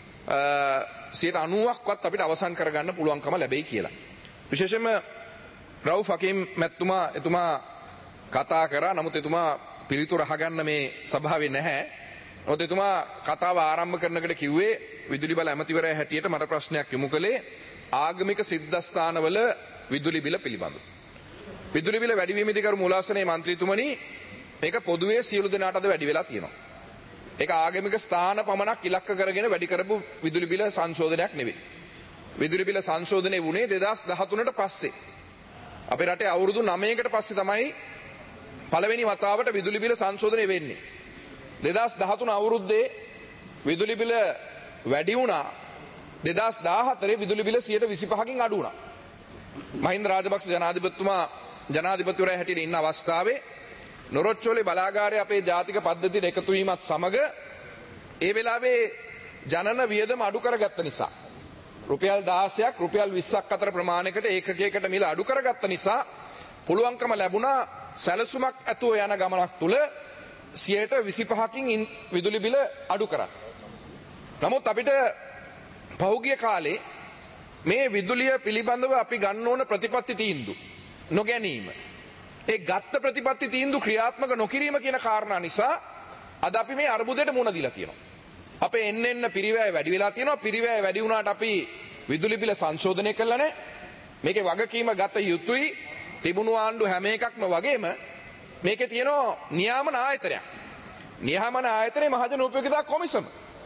90%ක්වත් අපිට අවසන් කරගන්න පුළුවන්කම ලැබෙයි කියලා. විශේෂයෙන්ම රවුෆ් හකීම් මැතිතුමා එතුමා කතා කරා. නමුත් එතුමා පිළිතුරු අහගන්න මේ සභාවේ නැහැ. මොකද එතුමා කතාව ආරම්භ කරනකොට කිව්වේ විදුලි බල ඇමතිවරයා හැටියට මට ප්‍රශ්නයක් යොමු කළේ ආගමික සිද්ධාස්ථානවල විදුලි බිල පිළිබඳව. විදුලි බිල වැඩිවීමේදී කරු මූලාසනයේ මන්ත්‍රීතුමනි මේක පොදුවේ සියලු දෙනාට අද වැඩි වෙලා තියෙනවා. ඒක ආගමික ස්ථාන පමණක් ඉලක්ක කරගෙන වැඩි කරපු විදුලි බිල සංශෝධනයක් නෙවෙයි. විදුලි බිල සංශෝධනය වුණේ 2013ට පස්සේ. අපේ රටේ අවුරුදු 9කට පස්සේ තමයි පළවෙනි වතාවට විදුලි බිල සංශෝධනය වෙන්නේ. 2013 අවුරුද්දේ විදුලි බිල වැඩි වුණා. 2014 විදුලි බිල 125කින් අඩු වුණා. මහින්ද රාජපක්ෂ ජනාධිපතිවරයා හැටියට ඉන්න අවස්ථාවේ නොරොච්චෝලේ බලාගාරයේ අපේ ජාතික පද්ධතියට එකතු වීමත් සමග ඒ වෙලාවේ ජනන වියදම අඩු කරගත්ත නිසා රුපියල් 16ක් රුපියල් 20ක් අතර ප්‍රමාණයකට ඒකකයකට මිල අඩු කරගත්ත නිසා පුළුවන්කම ලැබුණා සැලසුමක් ඇතුව යන ගමනක් තුල 125කින් විදුලි බිල අඩු කරන්න. නමුත් අපිට පහුගිය කාලේ මේ විදුලිය පිළිබඳව අපි ගන්න ඕන ප්‍රතිපත්ති තීන්දුව නොගැනීම ඒ ගත්ත ප්‍රතිපත්ති තීන්දුව ක්‍රියාත්මක නොකිරීම කියන කාරණා නිසා අද අපි මේ අර්බුදයට මුහුණ දීලා තියෙනවා. අපේ එන්න පිරිවැය වැඩි වෙලා තියෙනවා. පිරිවැය වැඩි වුණාට අපි විදුලි බිල සංශෝධනය කළා නැහැ. මේකේ වගකීම ගත යුතුයි. තිබුණු ආණ්ඩු හැම එකක්ම වගේම මේකේ තියෙනවා නියාමන ආයතනයක්. නියාමන ආයතනයේ මහජන උපයෝගිතා කොමිසම.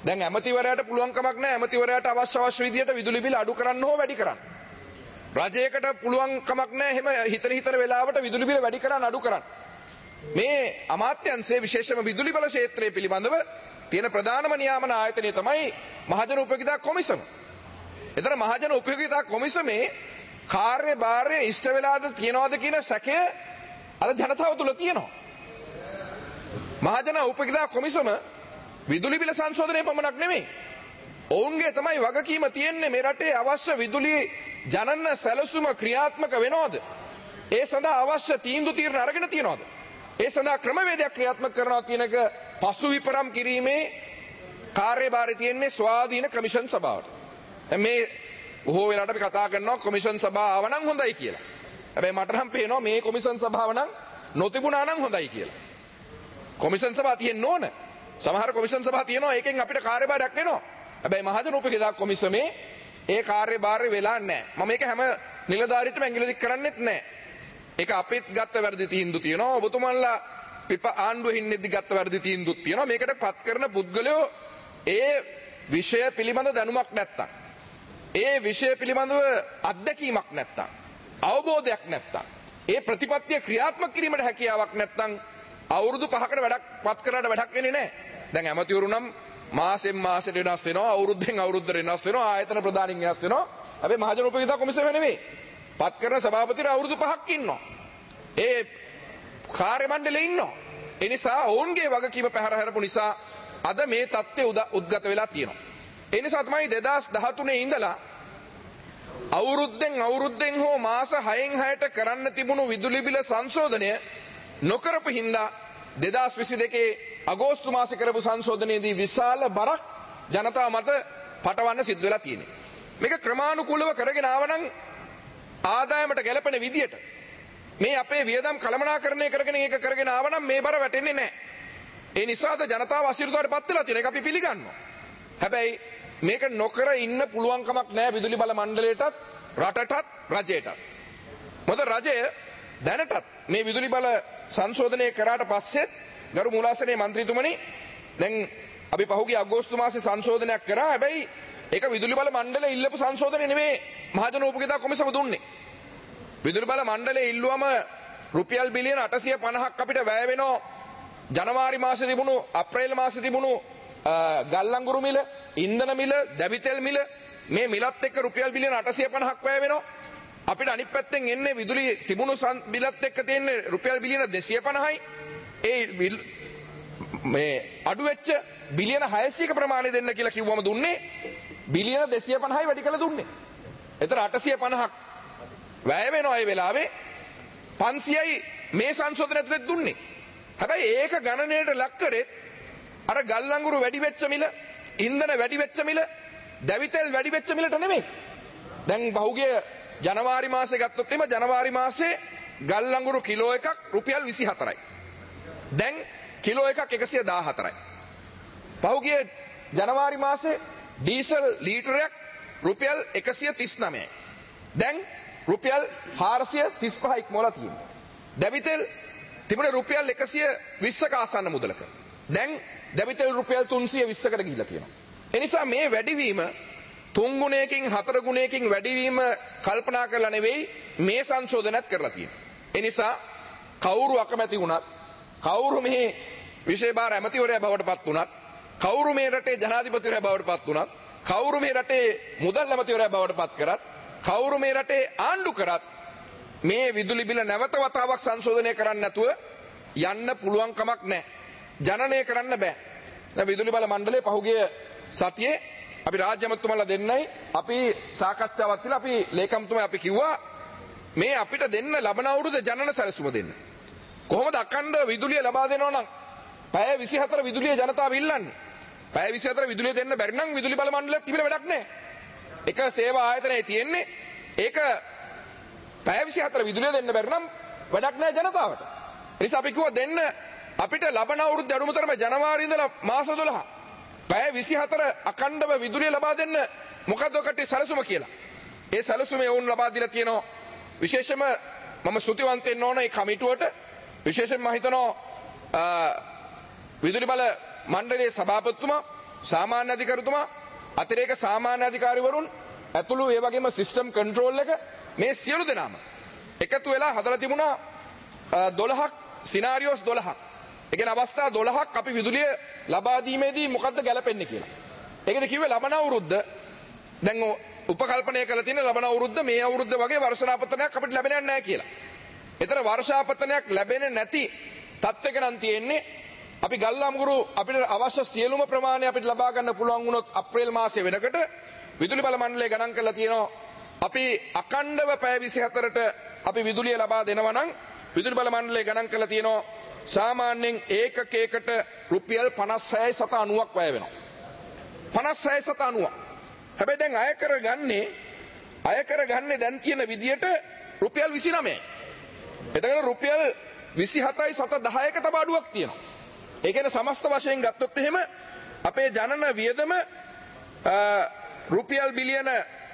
දැන් ඇමතිවරයාට පුළුවන් කමක් නැහැ ඇමතිවරයාට අවශ්‍ය විදියට විදුලි බිල අඩු කරන්න හෝ වැඩි කරන්න. රජයකට පුළුවන් කමක් නැහැ එහෙම හිතන වෙලාවට විදුලි බිල වැඩි කරන්න අඩු කරන්න. මේ අමාත්‍යංශයේ විශේෂම විදුලි බල ක්ෂේත්‍රය පිළිබඳව තියෙන ප්‍රධානම නියාමන ආයතනය තමයි මහජන උපයෝගිතා කොමිසම. එතන මහජන උපයෝගිතා කොමිසමේ කාර්යභාරය ඉෂ්ට වෙලාද තියනවද කියන සැකය අද ජනතාව තුළ තියෙනවා. මහජන උපයෝගිතා කොමිසම විදුලි බිල සංශෝධනය පමණක් නෙමෙයි. ඔවුන්ගේ තමයි වගකීම තියෙන්නේ මේ රටේ අවශ්‍ය විදුලි ජනන සැලසුම ක්‍රියාත්මක වෙනවද? ඒ සඳහා අවශ්‍ය තීන්දුව తీරන අරගෙන තියනවද? ඒ සඳහා ක්‍රමවේදයක් ක්‍රියාත්මක කරනවා කියන එක පසු විපරම් කිරීමේ කාර්යභාරය තියෙන්නේ ස්වාධීන කමිෂන් සභාවට. මේ බොහෝ වෙලාවට අපි කතා කරනවා කොමිෂන් සභාව නම් හොඳයි කියලා. හැබැයි මට නම් පේනවා මේ කොමිෂන් සභාව නම් නොතිබුණා නම් හොඳයි කියලා. කොමිෂන් සභාව තියෙන්න ඕන. සමහර කොමිෂන් සභා තියෙනවා ඒකෙන් අපිට කාර්යභාරයක් එනවා. හැබැයි මහජන උපයෝගිතා කොමිසමේ ඒ කාර්යභාරය වෙලා නැහැ. මම මේක හැම නිලධාරීටම ඇඟිලි දික් කරන්නෙත් නැහැ. ඒක අපිත් ගත්ත වැරදි තීන්දුව තියෙනවා. ඔබතුමන්ලා ආණ්ඩුවේ ඉන්නේදී ගත්ත වැරදි තීන්දුවක් තියෙනවා. මේකට පත් කරන පුද්ගලයෝ ඒ විෂය පිළිබඳ දැනුමක් නැත්තම්, ඒ විෂය පිළිබඳව අත්දැකීමක් නැත්තම්, අවබෝධයක් නැත්තම්, ඒ ප්‍රතිපත්තිය ක්‍රියාත්මක කිරීමට හැකියාවක් නැත්තම් අවුරුදු 5කට වැඩක් පත් කරාට වැඩක් වෙන්නේ නැහැ. දැන් ඇමතිවරු නම් මාසෙන් මාසෙට වෙනස් වෙනවා, අවුරුද්දෙන් අවුරුද්දට වෙනස් වෙනවා, ආයතන ප්‍රධානින් වෙනස් වෙනවා. හැබැයි මහජන උපයෝගිතා කොමිසම නෙමෙයි. පත් කරන සභාපතිවරු අවුරුදු 5ක් ඉන්නවා. ඒ කාර්ය මණ්ඩලයේ ඉන්නවා. ඒ නිසා ඔවුන්ගේ වගකීම පැහැර හැරපු නිසා අද මේ தත්ත්වය උද්ගත වෙලා තියෙනවා. ඒ නිසා තමයි 2013 ඉඳලා අවුරුද්දෙන් හෝ මාස 6න් 6ට කරන්න තිබුණු විදුලි බිල සංශෝධනය නොකරපු හින්දා 2022 අගෝස්තු මාසේ කරපු සංශෝධනයේදී විශාල බරක් ජනතාව මත පටවන්න සිද්ධ වෙලා තියෙනවා. මේක ක්‍රමානුකූලව කරගෙන ආවනම් ආදායමට ගැලපෙන විදියට මේ අපේ වියදම් කළමනාකරණය කරගෙන ඒක කරගෙන ආවනම් මේ බර වැටෙන්නේ නැහැ. ඒ නිසාද ජනතාව අසිරිතවට පත් වෙලා තියෙන එක අපි පිළිගන්නවා. හැබැයි මේක නොකර ඉන්න පුළුවන් කමක් නැහැ විදුලි බල මණ්ඩලයටත් රටටත් රජයටත්. මොකද රජය දැනටත් මේ විදුලි බල සංශෝධනය කරාට පස්සේ ගරු මූලාසනයේ මන්ත්‍රීතුමනි දැන් අපි පහුගිය අගෝස්තු මාසේ සංශෝධනයක් කරා. හැබැයි ඒක විදුලි බල මණ්ඩලය ඉල්ලපු සංශෝධනය නෙමෙයි මහජන උපයෝගිතා කොමිසම දුන්නේ. විදුලි බල මණ්ඩලය ඉල්ලුවම රුපියල් බිලියන 850ක් අපිට වැය වෙනවා. ජනවාරි මාසේ තිබුණු අප්‍රේල් මාසේ තිබුණු ගල්ලංගුරු මිල, ඉන්ධන මිල, දැවිතෙල් මිල මේ මිලත් එක්ක රුපියල් බිලියන 850ක් වැය වෙනවා. අපිට අනිත් පැත්තෙන් එන්නේ විදුලි තිබුණු බිලත් එක්ක තියෙන්නේ රුපියල් බිලියන 250යි. ඒ මේ අඩු වෙච්ච බිලියන 600ක ප්‍රමාණය දෙන්න කියලා කිව්වම දුන්නේ බිලියන 250යි වැඩි කළ දුන්නේ. එතන 850ක් වැය වෙනවා ඒ වෙලාවේ 500යි මේ සංශෝධනය ඇතුළත දුන්නේ. හැබැයි ඒක ගණනයට ලක් කරේ අර ගල්ලංගුරු වැඩි වෙච්ච මිල, ඉන්ධන වැඩි වෙච්ච මිල, දැවිතෙල් වැඩි වෙච්ච මිලට නෙමෙයි. දැන් පහුගිය ජනවාරි මාසේ ගත්තොත් එimhe ජනවාරි මාසේ ගල්ලංගුරු කිලෝ එකක් රුපියල් 24යි. දැන් කිලෝ එකක් 114යි. පහුගිය ජනවාරි මාසේ ඩීසල් ලීටරයක් රුපියල් 139යි. දැන් රුපියල් 435 ඉක්මවලා තියෙනවා. දැවිතෙල් තිබුණේ රුපියල් 120ක ආසන්න මුදලක. දැන් දැවිතෙල් රුපියල් 320කට ගිහිල්ලා තියෙනවා. ඒ නිසා මේ වැඩිවීම 3 ගුණයකින් 4 ගුණයකින් වැඩිවීම කල්පනා කරලා නෙවෙයි මේ සංශෝධනයත් කරලා තියෙන්නේ. ඒ නිසා කවුරු අකමැති වුණත්, කවුරු මේ විශේෂ ඇමතිවරයා බවට පත් වුණත්, කවුරු මේ රටේ ජනාධිපතිවරයා බවට පත් වුණත්, කවුරු මේ රටේ මුදල් ඇමතිවරයා බවට පත් කරත්, කවුරු මේ රටේ ආණ්ඩු කරත් මේ විදුලි බිල නැවත වතාවක් සංශෝධනය කරන්න නැතුව යන්න පුළුවන් කමක් නැහැ. ජනනය කරන්න බෑ. දැන් විදුලි බල මණ්ඩලයේ පහුගිය සතියේ අපි රාජ්‍ය අමාත්‍යතුමාලා දෙන්නයි අපි සාකච්ඡාවක් තියලා අපි ලේකම්තුමා අපි කිව්වා මේ අපිට දෙන්න ලබන අවුරුද්ද ජනන සැලසුම දෙන්න. කොහොමද අඛණ්ඩ විදුලිය ලබා දෙනවා නම් පැය 24 විදුලිය ජනතාව ඉල්ලන්නේ. පැය 24 විදුලිය දෙන්න බැරි නම් විදුලි බල මණ්ඩලයක් තිබිලා වැඩක් නැහැ. එක සේවා ආයතනයේ තියෙන්නේ ඒක පැය 24 විදුලිය දෙන්න බැරි නම් වැඩක් නැහැ ජනතාවට. ඒ නිසා අපි කිව්වා දෙන්න අපිට ලබන අවුරුද්ද අඩුමතරම ජනවාරි ඉඳලා මාස 12 පැය 24 අඛණ්ඩව විදුලිය ලබා දෙන්න මොකද්ද කට්ටිය සැලසුම කියලා. ඒ සැලසුමේ වුන් ලබා දීලා තියෙනවා. විශේෂම මම ස්තුතිවන්ත වෙන්න ඕන ඒ කමිටුවට. විශේෂයෙන්ම මම හිතනවා විදුලි බල මණ්ඩලයේ සභාපතිතුමා සාමාන්‍ය අධිකාරිතුමා, අතිරේක සාමාන්‍ය අධිකාරිවරුන් ඇතුළු ඒ වගේම සිස්ටම් කන්ට්‍රෝල් එක මේ සියලු දෙනාම එකතු වෙලා හදලා තිබුණා 12ක් සිනාරියෝස් 12ක්. ඒ කියන්නේ අවස්ථා 12ක් අපි විදුලිය ලබා දීමේදී මොකද්ද ගැලපෙන්නේ කියලා. ඒකද කිව්වේ ලබන අවුරුද්ද දැන් උපකල්පනය කරලා තියෙන ලබන අවුරුද්ද මේ අවුරුද්ද වගේ වර්ෂාපතනයක් අපිට ලැබෙන්නේ නැහැ කියලා. ඒතර වර්ෂාපතනයක් ලැබෙන්නේ නැති තත්ත්වයක නම් තියෙන්නේ අපි ගල්ලාමුගුරු අපිට අවශ්‍ය සියලුම ප්‍රමාණය අපිට ලබා ගන්න පුළුවන් වුණොත් අප්‍රේල් මාසයේ වෙනකොට විදුලි බල මණ්ඩලය ගණන් කරලා තියෙනවා අපි අඛණ්ඩව පැය 24ට අපි විදුලිය ලබා දෙනවා නම් විදුලි බල මණ්ඩලය ගණන් කරලා තියෙනවා සාමාන්‍යයෙන් ඒකකයකට රුපියල් 56.90ක් වැය වෙනවා. 56.90. හැබැයි දැන් අය කරගන්නේ දැන් තියෙන විදියට රුපියල් 29යි. එතකොට රුපියල් 27.10ක තව අඩුවක් තියෙනවා. ඒ කියන්නේ සමස්ත වශයෙන් ගත්තොත් එහෙම අපේ ජනන වියදම රුපියල් බිලියන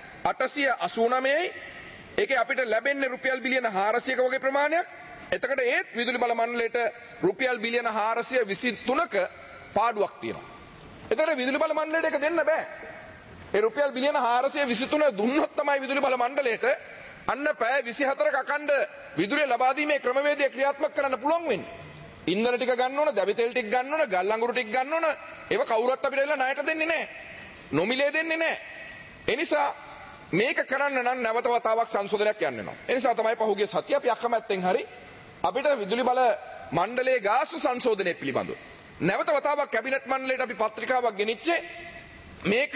889යි. ඒකේ අපිට ලැබෙන්නේ රුපියල් බිලියන 400ක වගේ ප්‍රමාණයක්. එතකොට ඒත් විදුලි බල මණ්ඩලයට රුපියල් බිලියන 423ක පාඩුවක් තියෙනවා. එතකොට විදුලි බල මණ්ඩලයට ඒක දෙන්න බෑ. ඒ රුපියල් බිලියන 423 දුන්නොත් තමයි විදුලි බල මණ්ඩලයට අන්න පැය 24ක අඛණ්ඩ විදුලිය ලබා දීමේ ක්‍රමවේදය ක්‍රියාත්මක කරන්න පුළුවන් වෙන්නේ. ඉන්ධන ටික ගන්න ඕන, දැවි තෙල් ටික ගන්න ඕන, ගල් අඟුරු ටික ගන්න ඕන. ඒව කවුරුත් අපිට එලා ණයට දෙන්නේ නැහැ. නොමිලේ දෙන්නේ නැහැ. ඒ නිසා මේක කරන්න නම් නැවත වතාවක් සංශෝධනයක් යන්න වෙනවා. ඒ නිසා තමයි පහුගිය සතිය අපි අකමැත්තෙන් හරි අපිට විදුලි බල මණ්ඩලයේ ගාස්තු සංශෝධනය පිළිබඳව නැවත වතාවක් කැබිනට් මණ්ඩලයට අපි පත්‍රිකාවක් ගෙනිච්චේ මේක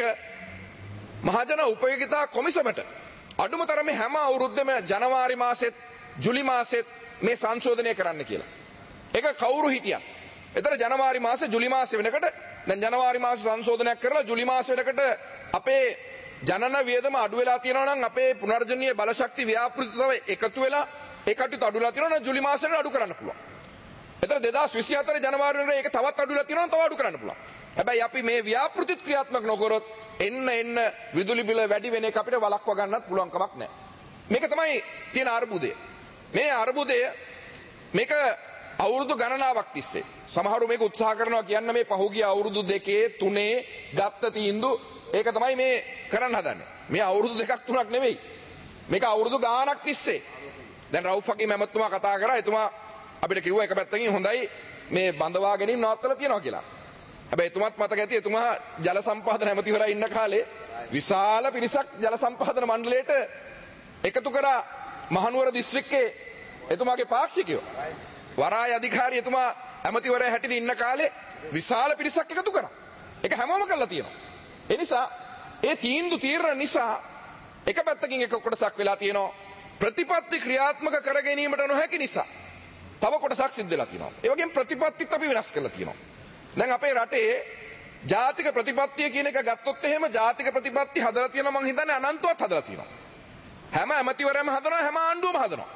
මහජන උපයෝගිතා කොමිසමට අඩුම තරමේ හැම අවුරුද්දෙම ජනවාරි මාසෙත් ජුලි මාසෙත් මේ සංශෝධනය කරන්න කියලා. ඒක කවුරු හිටියත්. එතන ජනවාරි මාසේ ජුලි මාසේ වෙනකොට දැන් ජනවාරි මාසේ සංශෝධනයක් කරලා ජුලි මාසේ වෙනකොට අපේ ජනන වියදම අඩු වෙලා තියෙනවා නම් අපේ පුනර්ජනනීය බලශක්ති ව්‍යාපෘතිතව එකතු වෙලා ඒ කටයුතු අඩු වෙලා තියෙනවා නම් ජුලි මාසෙට අඩු කරන්න පුළුවන්. එතන 2024 ජනවාරි වෙනකොට ඒක තවත් අඩු වෙලා තියෙනවා නම් තව අඩු කරන්න පුළුවන්. හැබැයි අපි මේ ව්‍යාපෘතිත් ක්‍රියාත්මක නොකරොත් එන්න විදුලි බිල වැඩි වෙන එක අපිට වළක්ව ගන්නත් පුළුවන් කමක් නැහැ. මේක තමයි තියෙන අර්බුදය. මේ අර්බුදය මේක අවුරුදු ගණනාවක් තිස්සේ සමහරු මේක උත්සාහ කරනවා කියන්න මේ පහුගිය අවුරුදු 2 3 ගත්ත තීන්දුව ඒක තමයි මේ කරන්න හදන්නේ. මේ අවුරුදු 2ක් 3ක් නෙවෙයි. මේක අවුරුදු ගාණක් තිස්සේ. දැන් රවුෆ් හකීම් මහත්මයා කතා කරා. එතුමා අපිට කිව්වා එක පැත්තකින් හොඳයි මේ බඳවා ගැනීම නවත්තලා තියෙනවා කියලා. හැබැයි එතුමාත් මතක ඇති එතුමා ජල සම්පාදන ඇමතිවරයා ඉන්න කාලේ විශාල පිරිසක් ජල සම්පාදන මණ්ඩලයට එකතු කරා මහනුවර දිස්ත්‍රික්කයේ එතුමාගේ පාක්ෂිකයෝ. වරාය අධිකාරී එතුමා ඇමතිවරයා හැටියට ඉන්න කාලේ විශාල පිරිසක් එකතු කරා. ඒක හැමෝම කළා තියෙනවා. ඒ නිසා ඒ තීරණ නිසා එක පැත්තකින් එක කොටසක් වෙලා තියෙනවා. ප්‍රතිපත්ති ක්‍රියාත්මක කර ගැනීමට නොහැකි නිසා තව කොටසක් සිද්ධ වෙලා තියෙනවා. ඒ වගේම ප්‍රතිපත්තිත් අපි වෙනස් කරලා තියෙනවා. දැන් අපේ රටේ ජාතික ප්‍රතිපත්තිය කියන එක ගත්තොත් එහෙම ජාතික ප්‍රතිපත්ති හදලා තියෙනවා මං හිතන්නේ අනන්තවත් හදලා තියෙනවා. හැම ඇමතිවරයම හදනවා හැම ආණ්ඩුවම හදනවා.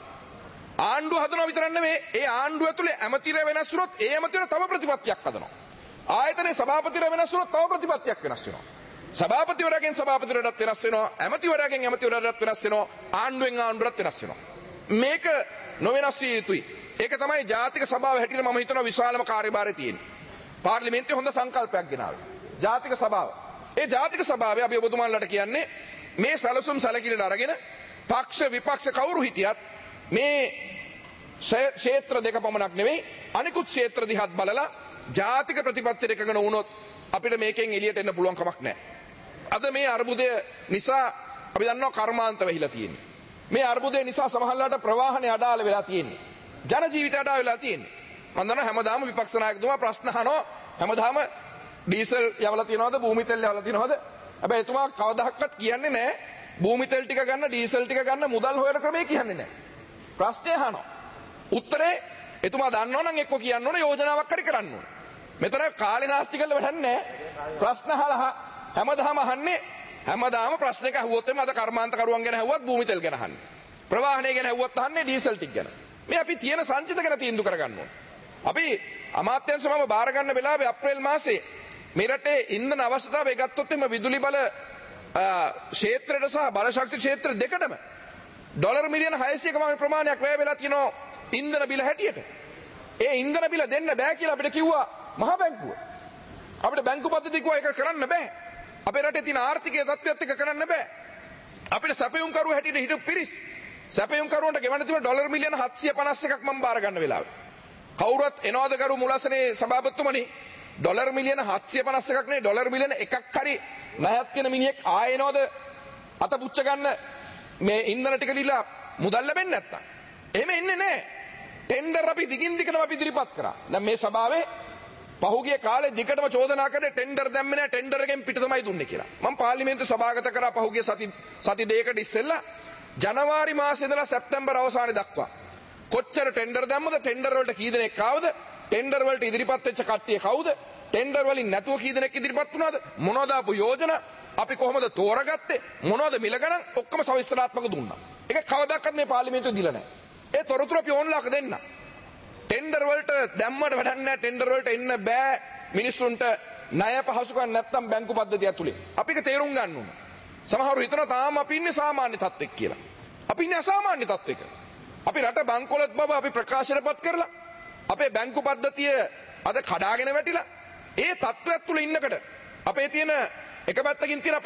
ආණ්ඩුව හදනවා විතරක් නෙමෙයි ඒ ආණ්ඩුව ඇතුලේ ඇමතිවරය වෙනස් වුණොත් ඒ ඇමතිවර තව ප්‍රතිපත්තියක් හදනවා. ආයතනයේ සභාපතිවරය වෙනස් වුණොත් තව ප්‍රතිපත්තියක් වෙනස් වෙනවා. සභාපතිවරයාගෙන් සභාපතිවරයාට වෙනස් වෙනවා. ඇමතිවරයාගෙන් ඇමතිවරයාට වෙනස් වෙනවා. ආණ්ඩුවෙන් ආණ්ඩුවට වෙනස් වෙනවා. මේක නොවෙනස් විය යුතුයි. ඒක තමයි ජාතික සභාව හැටියට මම හිතනවා විශාලම කාර්යභාරය තියෙන්නේ. පාර්ලිමේන්තුවේ හොඳ සංකල්පයක් ගෙනාවේ. ජාතික සභාව. ඒ ජාතික සභාවේ අපි ඔබතුමාලට කියන්නේ මේ සැලසුම් සැලකිලිට අරගෙන පක්ෂ විපක්ෂ කවුරු හිටියත් මේ ක්ෂේත්‍ර දෙක පමණක් නෙවෙයි අනිකුත් ක්ෂේත්‍ර දිහත් බලලා ජාතික ප්‍රතිපත්තියට එකඟ වුණොත් අපිට මේකෙන් එළියට එන්න පුළුවන් කමක් නැහැ. අද මේ අර්බුදය නිසා අපි දන්නවා කර්මාන්ත වෙහිලා තියෙන්නේ. මේ අර්බුදය නිසා සමහරවිට ප්‍රවාහනේ අඩාල වෙලා තියෙන්නේ. ජන ජීවිත අඩාල වෙලා තියෙන්නේ. මම දන්නවා හැමදාම විපක්ෂ නායකතුමා ප්‍රශ්න අහනවා හැමදාම ඩීසල් යවලා තියනවද භූමි තෙල් යවලා තියනවද? හැබැයි එතුමා කවදාවත් කියන්නේ නැහැ භූමි තෙල් ටික ගන්න ඩීසල් ටික ගන්න මුදල් හොයන ක්‍රමය කියන්නේ නැහැ. ප්‍රශ්නේ අහනවා. උත්තරේ එතුමා දන්නවනම් එක්ක කියන්න ඕනේ යෝජනාවක් හරි කරන්න ඕනේ. මෙතන කාලේ නාස්ති කරලා වැඩක් නැහැ. ප්‍රශ්න අහලා හැමදාම අහන්නේ හැමදාම ප්‍රශ්නයක අහුවොත් එම අද කර්මාන්ත කරුවන් ගැන අහුවත් භූමි තෙල් ගැන අහන්නේ. ප්‍රවාහනය ගැන අහුවත් අහන්නේ ඩීසල් ටික ගැන. මේ අපි තියෙන සංචිත ගැන තීන්දුව කරගන්න ඕනේ. අපි අමාත්‍යංශමම බාර ගන්න වෙලාවේ අප්‍රේල් මාසේ මේ රටේ ඉන්ධන අවශ්‍යතාවය ගත්තොත් එම විදුලි බල ක්ෂේත්‍රයට සහ බලශක්ති ක්ෂේත්‍ර දෙකටම ඩොලර් මිලියන 600ක වගේ ප්‍රමාණයක් වැය වෙලා තියෙනවා ඉන්ධන බිල හැටියට. ඒ ඉන්ධන බිල දෙන්න බෑ කියලා අපිට කිව්වා මහ බැංකුව. අපිට බැංකු පද්ධතිය කිව්වා ඒක කරන්න බෑ. අපේ රටේ තියෙන ආර්ථිකයේ තත්ත්වයත් එක්ක කරන්න බෑ. අපිට සැපයුම් කරුවෝ හැටියට හිටපු පිරිස් සැපයුම් කරුවන්ට ගෙවන්න තිබුණ ඩොලර් මිලියන 751ක් මම බාර ගන්න වෙලාවේ. කවුරුත් එනවාද කරු මුලසනේ සභාපතිතුමනි ඩොලර් මිලියන 751ක් නෙවෙයි ඩොලර් මිලියන එකක් හරි නැහත් කියන මිනිහෙක් ආයෙනවද අත පුච්ච ගන්න මේ ඉන්ධන ටික දීලා මුදල් ලැබෙන්නේ නැත්තම්. එහෙම එන්නේ නැහැ. ටෙන්ඩර් අපි දිගින් දිගටම අපි ඉදිරිපත් කරා. දැන් මේ සභාවේ පහුගිය කාලේ දිගටම චෝදනා කරේ ටෙන්ඩර් දැම්මේ නැහැ ටෙන්ඩර් එකෙන් පිට තමයි දුන්නේ කියලා. මම පාර්ලිමේන්තුව සභාගත කරා පහුගිය සති දෙකකට ඉස්සෙල්ලා ජනවාරි මාසේ ඉඳලා සැප්තැම්බර් අවසානයේ දක්වා කොච්චර ටෙන්ඩර් දැම්මද ටෙන්ඩර් වලට කී දෙනෙක් ආවද ටෙන්ඩර් වලට ඉදිරිපත් වෙච්ච කට්ටිය කවුද ටෙන්ඩර් වලින් නැතුව කී දෙනෙක් ඉදිරිපත් වුණාද මොනවද ආපු යෝජනා අපි කොහොමද තෝරගත්තේ මොනවද මිල ගණන් ඔක්කොම සවිස්තරාත්මක දුන්නා. ඒක කවදාකවත් මේ පාර්ලිමේන්තුවේ දීලා නැහැ. ඒ තොරතුරු අපි ඕන්ලාක දෙන්න. ටෙන්ඩර් වලට දැම්මට වැඩක් නැහැ ටෙන්ඩර් වලට එන්න බෑ මිනිස්සුන්ට ණය පහසුකම් නැත්තම් බැංකු පද්ධතිය ඇතුලේ. අපි ඒක තේරුම් ගන්න ඕන. සමහරව හිතනවා තාම අපි ඉන්නේ සාමාන්‍ය තත්ත්වෙක කියලා. අපි ඉන්නේ අසාමාන්‍ය තත්ත්වෙක. අපි රට බංකොලොත් බව අපි ප්‍රකාශනපත් කරලා අපේ බැංකු පද්ධතිය අද කඩාගෙන වැටිලා ඒ තත්ත්වයක් තුල ඉන්නකට අපේ තියෙන එක පැත්තකින් තියෙන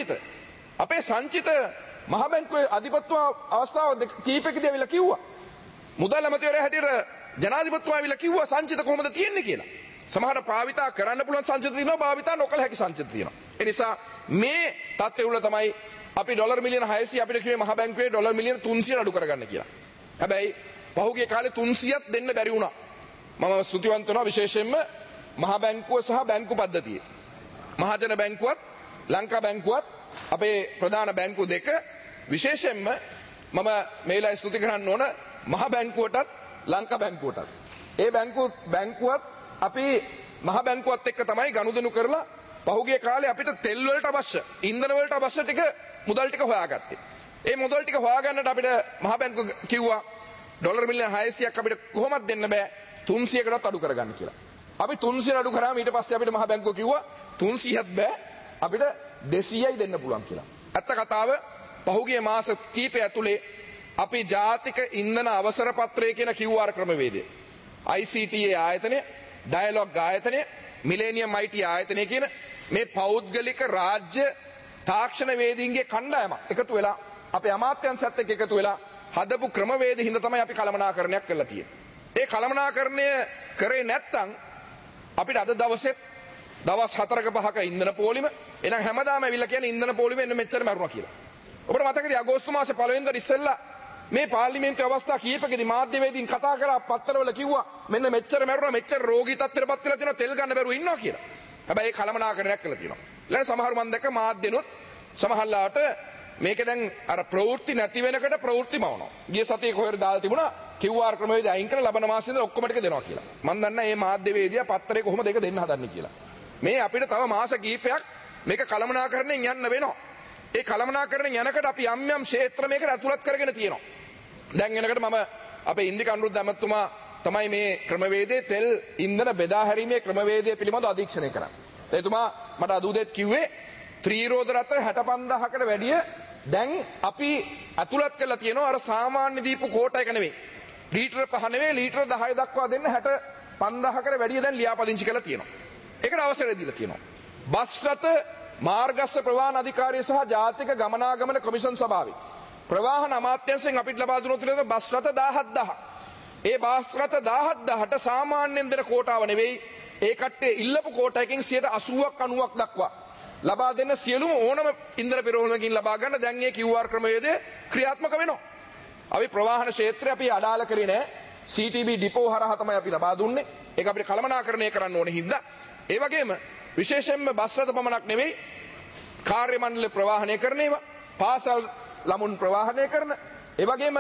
අපේ සංචිත මහ බැංකුවේ අධිපත්‍ය අවස්ථාව කීපෙකදී අවිලා කිව්වා. මුදල් අමාත්‍යවරයා හැටියට ජනාධිපතිතුමා අවිලා කිව්වා සංචිත කොහොමද තියෙන්නේ කියලා. සමහර භාවිතා කරන්න පුළුවන් සංචිත තියෙනවා භාවිතා නොකළ හැකි සංචිත තියෙනවා. ඒ නිසා මේ තත්ත්වය උල තමයි අපි ඩොලර් මිලියන 600 අපිට කිව්වේ මහ බැංකුවේ ඩොලර් මිලියන 300 අඩු කරගන්න කියලා. හැබැයි පහුගිය කාලේ 300ක් දෙන්න බැරි වුණා. මම ස්තුතිවන්ත වෙනවා විශේෂයෙන්ම මහ බැංකුව සහ බැංකු පද්ධතිය. මහජන බැංකුවත් ලංකා බැංකුවත් අපේ ප්‍රධාන බැංකු දෙක විශේෂයෙන්ම මම මේලා ස්තුති කරන්න ඕන මහ බැංකුවටත් ලංකා බැංකුවටත්. ඒ බැංකුවත් අපි මහ බැංකුවත් එක්ක තමයි ගනුදෙනු කරලා පහුගිය කාලේ අපිට තෙල් වලට අවශ්‍ය ඉන්ධන වලට අවශ්‍ය ටික මුදල් ටික හොයාගත්තේ. ඒ මුදල් ටික හොයාගන්නට අපිට මහ බැංකුව කිව්වා ඩොලර් මිලියන 600ක් අපිට කොහොමද දෙන්න බෑ 300කටත් අඩු කරගන්න කියලා. අපි 300 අඩු කරාම ඊට පස්සේ අපිට මහ බැංකුව කිව්වා 300ත් බෑ අපිට 200යි දෙන්න පුළුවන් කියලා. ඇත්ත කතාව පහුගිය මාස කීපය ඇතුලේ අපි ජාතික ඉන්ධන අවසර පත්‍රය කියන QR ක්‍රමවේදය ICTA ආයතනය ඩයලොග් ආයතනය මිලේනියම් IT ආයතනය කියන මේ පෞද්ගලික රාජ්‍ය තාක්ෂණ වේදීන්ගේ කණ්ඩායම එකතු වෙලා අපේ අමාත්‍යංශයත් එක්ක එකතු වෙලා හදපු ක්‍රමවේද හින්දා තමයි අපි කළමනාකරණයක් කරලා තියෙන්නේ. ඒ කළමනාකරණය කරේ නැත්නම් අපිට අද දවසේ දවස් 4ක 5ක ඉන්ධන පෝලිම එහෙනම් හැමදාම ඇවිල්ලා කියන්නේ ඉන්ධන පෝලිම එන්න මෙච්චර මරුණා කියලා. ඔබට මතකද අගෝස්තු මාසේ 1 වෙනිදා ඉස්සෙල්ලා මේ පාර්ලිමේන්තු අවස්ථා කීපකදී මාධ්‍යවේදීන් කතා කරා පත්තරවල කිව්වා මෙන්න මෙච්චර මරුණා මෙච්චර රෝගී තත්ත්වයටපත් වෙලා තියෙනවා තෙල් ගන්න බැරුව ඉන්නවා කියලා. හැබැයි ඒ කළමනාකරණයක් කළා තියෙනවා. ඊළඟ සමහර මම දැක්ක මාධ්‍යනොත් සමහරලාට මේක දැන් අර ප්‍රවෘත්ති නැති වෙනකට ප්‍රවෘත්ති මවනවා. ගිය සතියේ කොහෙද දාලා තිබුණා QR ක්‍රමවේදය අයින් කරලා ලබන මාසෙ ඉඳලා ඔක්කොම ටික දෙනවා කියලා. මම දන්නා මේ මාධ්‍යවේදියා පත්තරේ කොහොමද ඒක දෙන්න හදන්නේ කියලා. මේ අපිට තව මාස කිහිපයක් මේක කළමනාකරණයෙන් යන්න වෙනවා. ඒ කළමනාකරණයෙන් යනකොට අපි යම් යම් ක්ෂේත්‍ර මේකට ඇතුළත් කරගෙන තියෙනවා. දැන් එනකොට මම අපේ ඉන්දික අනුරුද්ධ ඇමතුමා තමයි මේ ක්‍රමවේදයේ තෙල් ඉන්ධන බෙදා හැරීමේ ක්‍රමවේදය පිළිබඳව අධීක්ෂණය කරන්නේ. එතුමා මට අද උදේත් කිව්වේ ත්‍රිරෝද රත 65000කට වැඩිය දැන් අපි ඇතුළත් කරලා තියෙනවා අර සාමාන්‍ය දීපු කෝටා එක නෙවෙයි. ලීටර 5 නෙවෙයි ලීටර 10 දක්වා දෙන්න 65000කට වැඩිය දැන් ලියාපදිංචි කරලා තියෙනවා. ඒකට අවසරය දීලා තියෙනවා. බස් රථ මාර්ගස්ස ප්‍රවාහන අධිකාරිය සහ ජාතික ගමනාගමන කොමිෂන් සභාවේ ප්‍රවාහන අමාත්‍යාංශයෙන් අපිට ලබා දුන්නු තුනේ බස් රථ 17000. ඒ බස් රථ 17000ට සාමාන්‍යයෙන් දෙන කෝටාව නෙවෙයි ඒ කට්ටිය ඉල්ලපු කෝටාවකින් 80ක් 90ක් දක්වා ලබා දෙන්න සියලුම ඕනම ඉන්ධන පෙරහුණකින් ලබා ගන්න දැන් මේ QR ක්‍රමවේදය ක්‍රියාත්මක වෙනවා. අපි ප්‍රවාහන ක්ෂේත්‍රය අපි අඩාල කරේ නෑ. CTB ඩිපෝ හරහා තමයි අපි ලබා දුන්නේ. ඒක අපිට කළමනාකරණය කරන්න ඕනේ හින්දා. ඒ වගේම විශේෂයෙන්ම බස් රථ පමණක් නෙවෙයි කාර්ය මණ්ඩල ප්‍රවාහනය කරන ඒවා පාසල් ළමුන් ප්‍රවාහනය කරන ඒ වගේම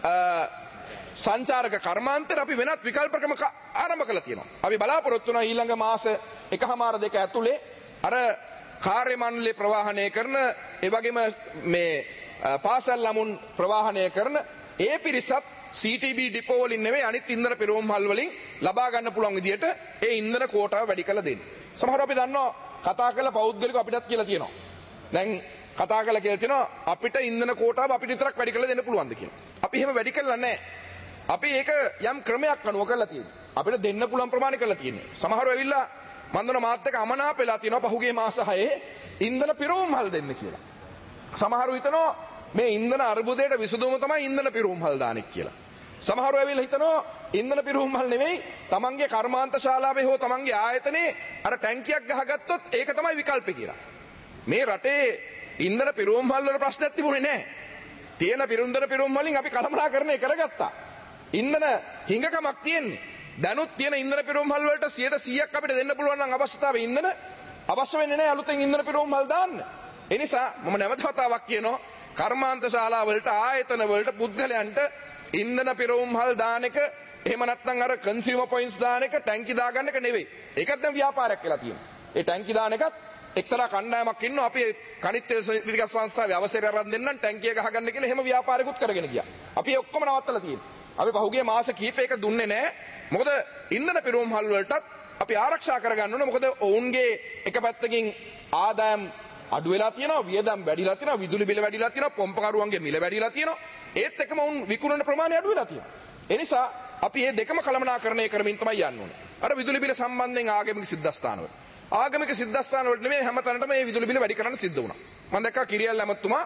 සංචාරක කර්මාන්තර අපි වෙනත් විකල්ප ක්‍රම ආරම්භ කළා තියෙනවා. අපි බලාපොරොත්තු වෙනවා ඊළඟ මාස 1.5 2 ඇතුලේ අර කාර්ය මණ්ඩලේ ප්‍රවාහනය කරන ඒ වගේම මේ පාසල් ළමුන් ප්‍රවාහනය කරන ඒ පිරිසත් CTB ඩිපෝ වලින් නෙවෙයි අනිත් ඉන්ධන පෙරෝම්හල් වලින් ලබා ගන්න පුළුවන් විදියට ඒ ඉන්ධන කෝටාව වැඩි කරලා දෙන්න. සමහරව අපි දන්නවා කතා කරලා පෞද්ගලිකව අපිටත් කියලා තියෙනවා. දැන් කතා කරලා කියලා තියෙනවා අපිට ඉන්ධන කෝටාව අපිට විතරක් වැඩි කරලා දෙන්න පුළුවන්ද කියලා. අපි එහෙම වැඩි කරලා නැහැ. අපි ඒක යම් ක්‍රමයක් අනුව කරලා තියෙනවා. අපිට දෙන්න පුළුවන් ප්‍රමාණය කරලා තියෙනවා. සමහරව ඇවිල්ලා මන්දන මාත් එක්ක අමනාප වෙලා තියෙනවා පහුගිය මාස 6 ඉන්ධන පිරවුම්හල් දෙන්න කියලා. සමහරව හිතනවා මේ ඉන්ධන අර්බුදයට විසඳුම තමයි ඉන්ධන පිරවුම්හල් දාන එක කියලා. සමහරව ඇවිල්ලා හිතනවා ඉන්ධන පිරවුම්හල් නෙමෙයි තමන්ගේ කර්මාන්ත ශාලාවේ හෝ තමන්ගේ ආයතනයේ අර ටැංකියක් ගහගත්තොත් ඒක තමයි විකල්පේ කියලා. මේ රටේ ඉන්ධන පිරවුම්හල් වල ප්‍රශ්නයක් තිබුණේ නැහැ. තියෙන ඉන්ධන පිරවුම් වලින් අපි කළමනාකරණය කරගත්තා. ඉන්ධන හිඟකමක් තියෙන්නේ. දැනුත් තියෙන ඉන්ධන පිරවුම්හල් වලට 100%ක් අපිට දෙන්න පුළුවන් නම් අවශ්‍යතාවය ඉන්ධන අවශ්‍ය වෙන්නේ නැහැ අලුතෙන් ඉන්ධන පිරවුම්හල් දාන්න. ඒ නිසා මම නැවත වතාවක් කියනවා කර්මාන්ත ශාලා වලට ආයතන වලට පුද්ගලයන්ට ඉන්ධන පිරවුම්හල් දාන එක එහෙම නැත්නම් අර කන්සියුමර් පොයින්ට්ස් දාන එක ටැංකි දාගන්න එක නෙවෙයි. ඒකත් දැන් ව්‍යාපාරයක් වෙලා තියෙනවා. ඒ ටැංකි දාන එකත් එක්තරා කණ්ඩායමක් ඉන්නවා අපි කනිත් විකාශ සංස්ථාවේ අවසරය අරන් දෙන්නම් ටැංකිය ගහගන්න කියලා එහෙම ව්‍යාපාරිකුත් කරගෙන ගියා. අපි ඒ ඔක්කොම නවත්තලා තියෙනවා. අපි පහුගිය මාස කිහිපයක දුන්නේ නැහැ. මොකද ඉන්ධන පිරවුම්හල් වලටත් අපි ආරක්ෂා කරගන්න ඕනේ. මොකද ඔවුන්ගේ එක පැත්තකින් ආදායම් අඩු වෙලා තියෙනවා, වියදම් වැඩිලා තියෙනවා, විදුලි බිල වැඩිලා තියෙනවා, පොම්පකරුවන්ගේ මිල වැඩිලා තියෙනවා. ඒත් එකම ඔවුන් විකුණන ප්‍රමාණය අඩු වෙලා තියෙනවා. ඒ නිසා අපි මේ දෙකම කළමනාකරණය කරමින් තමයි යන්න ඕනේ. අර විදුලි බිල සම්බන්ධයෙන් ආගමික සිද්ධාස්ථානවල. ආගමික සිද්ධාස්ථාන වලට නෙමෙයි හැමතැනටම මේ විදුලි බිල වැඩි කරන්න සිද්ධ වුණා. මම දැක්කා කිරියල් ඇමතුමා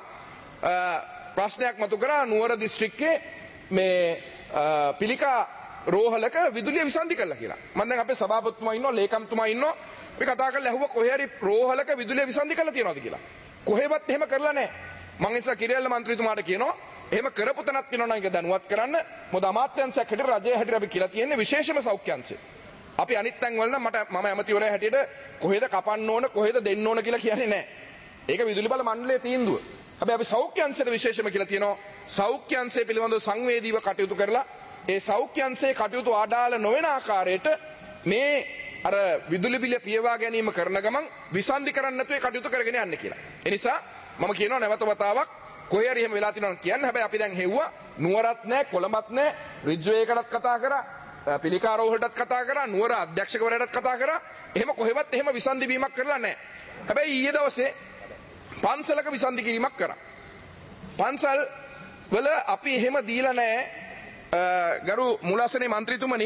ප්‍රශ්නයක් මතු කරා නුවර දිස්ත්‍රික්කයේ මේ පිළිකා රෝහලක විදුලිය විසන්ධි කළා කියලා. මම දැන් අපේ සභාපතිතුමා ඉන්නවා, ලේකම්තුමා ඉන්නවා. අපි කතා කරලා ඇහුවා කොහේ හරි රෝහලක විදුලිය විසන්ධි කළා තියනවද කියලා. කොහෙවත් එහෙම කරලා නැහැ. මම ඒ නිසා කිරියල් මන්ත්‍රීතුමාට කියනවා එහෙම කරපු තැනක් තියෙනවා නම් ඒක දැනුවත් කරන්න. මොකද අමාත්‍යංශයක් හැටියට රජයේ හැටියට අපි කියලා තියෙන්නේ විශේෂම සෞඛ්‍ය අංශය. අපි අනිත් තැන් වල නම් මම ඇමතිවරයා හැටියට කොහෙද කපන්න ඕන කොහෙද දෙන්න ඕන කියලා කියන්නේ නැහැ. ඒක විදුලි බල මණ්ඩලයේ තීන්දුව. හැබැයි අපි සෞඛ්‍ය අංශයට විශේෂම කියලා තියෙනවා. සෞඛ්‍ය අංශය පිළිබඳව සංවේදීව කටයුතු කරලා ඒ සෞඛ්‍ය අංශයේ කටයුතු ආඩාල නොවන ආකාරයට මේ අර විදුලි බිල පියවා ගැනීම කරන ගමන් විසන්ධි කරන්න නැතුව ඒ කටයුතු කරගෙන යන්න කියලා. ඒ නිසා මම කියනවා නැවත වතාවක් කොහේ හරි එහෙම වෙලා තියෙනවා කියන්න. හැබැයි අපි දැන් හෙව්වා නුවරත් නැහැ, කොළඹත් නැහැ, රිජ්වේ එකටත් කතා කරා, පිළිකා රෝහලටත් කතා කරා, නුවර අධ්‍යක්ෂකවරයාටත් කතා කරා. එහෙම කොහෙවත් එහෙම විසන්ධි වීමක් කරලා නැහැ. හැබැයි ඊයේ දවසේ පන්සලක විසන්ධි කිරීමක් කරා. පන්සල් වල අපි එහෙම දීලා නැහැ. ගරු මුලාසනේ මන්ත්‍රීතුමනි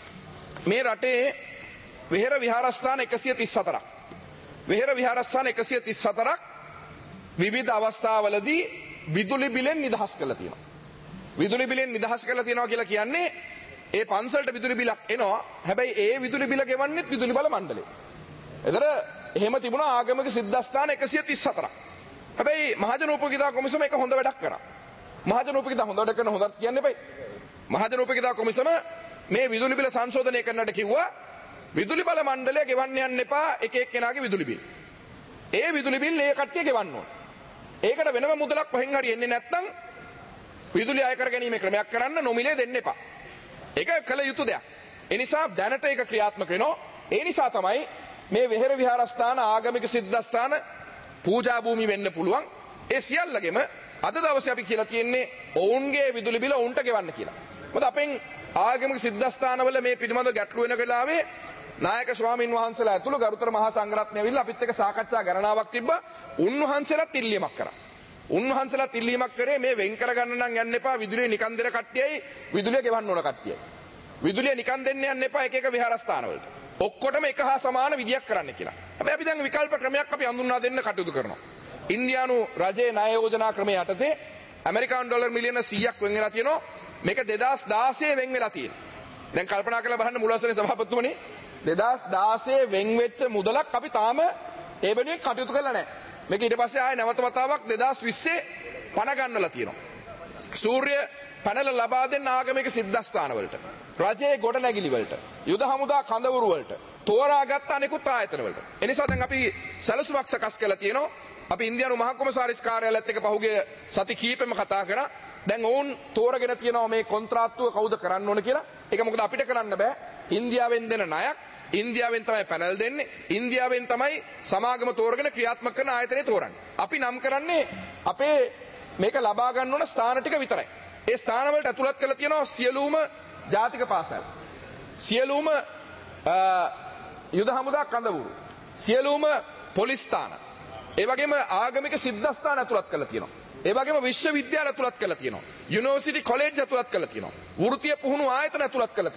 මේ රටේ විහෙර විහාරස්ථාන 134ක් විහෙර විහාරස්ථාන 134ක් විවිධ අවස්ථාවලදී විදුලි බිලෙන් නිදහස් කරලා තියෙනවා. විදුලි බිලෙන් නිදහස් කරලා තියෙනවා කියලා කියන්නේ ඒ පන්සලට විදුලි බිලක් එනවා. හැබැයි ඒ විදුලි බිල ගෙවන්නේ විදුලි බල මණ්ඩලය. ඒතර එහෙම තිබුණා ආගමික සිද්ධාස්ථාන 134ක්. හැබැයි මහජන උපකීර්තා කොමිසම එක හොඳ වැඩක් කරා. මහජන උපකීර්තා හොඳ වැඩ කරන හොඳට කියන්න එපයි. මහජන උපකීර්තා කොමිසම මේ විදුලි බිල සංශෝධනය කරන්නට කිව්වා විදුලි බල මණ්ඩලය ගෙවන්න යන්න එපා එක එක්කෙනාගේ විදුලි බිල්. ඒ විදුලි බිල් ඒ කට්ටිය ගෙවන්න ඕන. ඒකට වෙනම මුදලක් කොහෙන් හරි එන්නේ නැත්නම් විදුලි අය කර ගැනීම ක්‍රමයක් කරන්න නොමිලේ දෙන්න එපා. ඒක කළ යුතු දෙයක්. ඒ නිසා දැනට ඒක ක්‍රියාත්මක වෙනවා. ඒ නිසා තමයි මේ විහෙර විහාරස්ථාන ආගමික සිද්ධාස්ථාන පූජා භූමි වෙන්න පුළුවන්. ඒ සියල්ලගෙම අද දවසේ අපි කියලා තියෙන්නේ ඔවුන්ගේ විදුලි බිල ඔවුන්ට ගෙවන්න කියලා. මොකද අපෙන් ආගමික සිද්ධාස්ථානවල මේ පිළිබඳව ගැටලු වෙන වෙලාවේ නායක ස්වාමින් වහන්සේලා ඇතුළු ගරුතර මහා සංඝරත්නය ඇවිල්ලා අපිත් එක්ක සාකච්ඡා ගණනාවක් තිබ්බා. උන්වහන්සේලාත් ඉල්ලීමක් කරා. උන්වහන්සේලාත් ඉල්ලීමක් කරේ මේ වෙන් කරගන්න නම් යන්න එපා විදුලිය නිකන් දෙන කට්ටියයි විදුලිය ගෙවන්න ඕන කට්ටියයි. විදුලිය නිකන් දෙන්න යන්න එපා එක එක විහාරස්ථානවලට. ඔක්කොටම එක හා සමාන විදියක් කරන්න කියලා. හැබැයි අපි දැන් විකල්ප ක්‍රමයක් අපි හඳුන්වා දෙන්න කටයුතු කරනවා. ඉන්දියානු රජයේ ණය යෝජනා ක්‍රමය යටතේ ඇමරිකානු ඩොලර් මිලියන 100ක් වෙන් වෙලා තියෙනවා. මේක 2016 වෙන් වෙලා තියෙනවා. දැන් කල්පනා කරලා බලන්න මුලවසනේ සභාපතිතුමනි 2016 වෙන් වෙච්ච මුදලක් අපි තාම ඒ වෙනුවෙන් කටයුතු කරලා නැහැ. මේක ඊට පස්සේ ආයෙ නැවත වතාවක් 2020 පණ ගන්නලා තියෙනවා. සූර්ය පැනල ලබා දෙන්න ආගමික සිද්ධාස්ථාන වලට, රජයේ ගොඩනැගිලි වලට, යුද හමුදා කඳවුරු වලට, තෝරාගත් අනෙකුත් ආයතන වලට. ඒ නිසා දැන් අපි සැලසුමක් සකස් කරලා තියෙනවා. අපි ඉන්දියානු මහ කොමසාරිස් කාර්යාලයත් එක්ක පහුගිය සති කිහිපෙම කතා කරා. දැන් ඔවුන් තෝරගෙන තියෙනවා මේ කොන්ත්‍රාත්තුව කවුද කරන්න ඕන කියලා. ඒක මොකද අපිට කරන්න බෑ. ඉන්දියාවෙන් දෙන ණයක් ඉන්දියාවෙන් තමයි පැනල් දෙන්නේ. ඉන්දියාවෙන් තමයි සමාගම තෝරගෙන ක්‍රියාත්මක කරන ආයතනය තෝරන්නේ. අපි නම් කරන්නේ අපේ මේක ලබා ගන්න ඕන ස්ථාන ටික විතරයි. ඒ ස්ථාන වලට ඇතුළත් කරලා තියෙනවා සියලුම ජාතික පාසල්, සියලුම යුද හමුදා කඳවුරු, සියලුම පොලිස් ස්ථාන, ඒ වගේම ආගමික සිද්ධාස්ථාන ඇතුළත් කරලා තියෙනවා. ඒ වගේම විශ්වවිද්‍යාල ඇතුළත් කරලා තියෙනවා. යුනිවර්සිටි කොලෙජ් ඇතුළත් කරලා තියෙනවා. වෘත්තීය පුහුණු ආයතන ඇතුළත් කරලා තියෙනවා.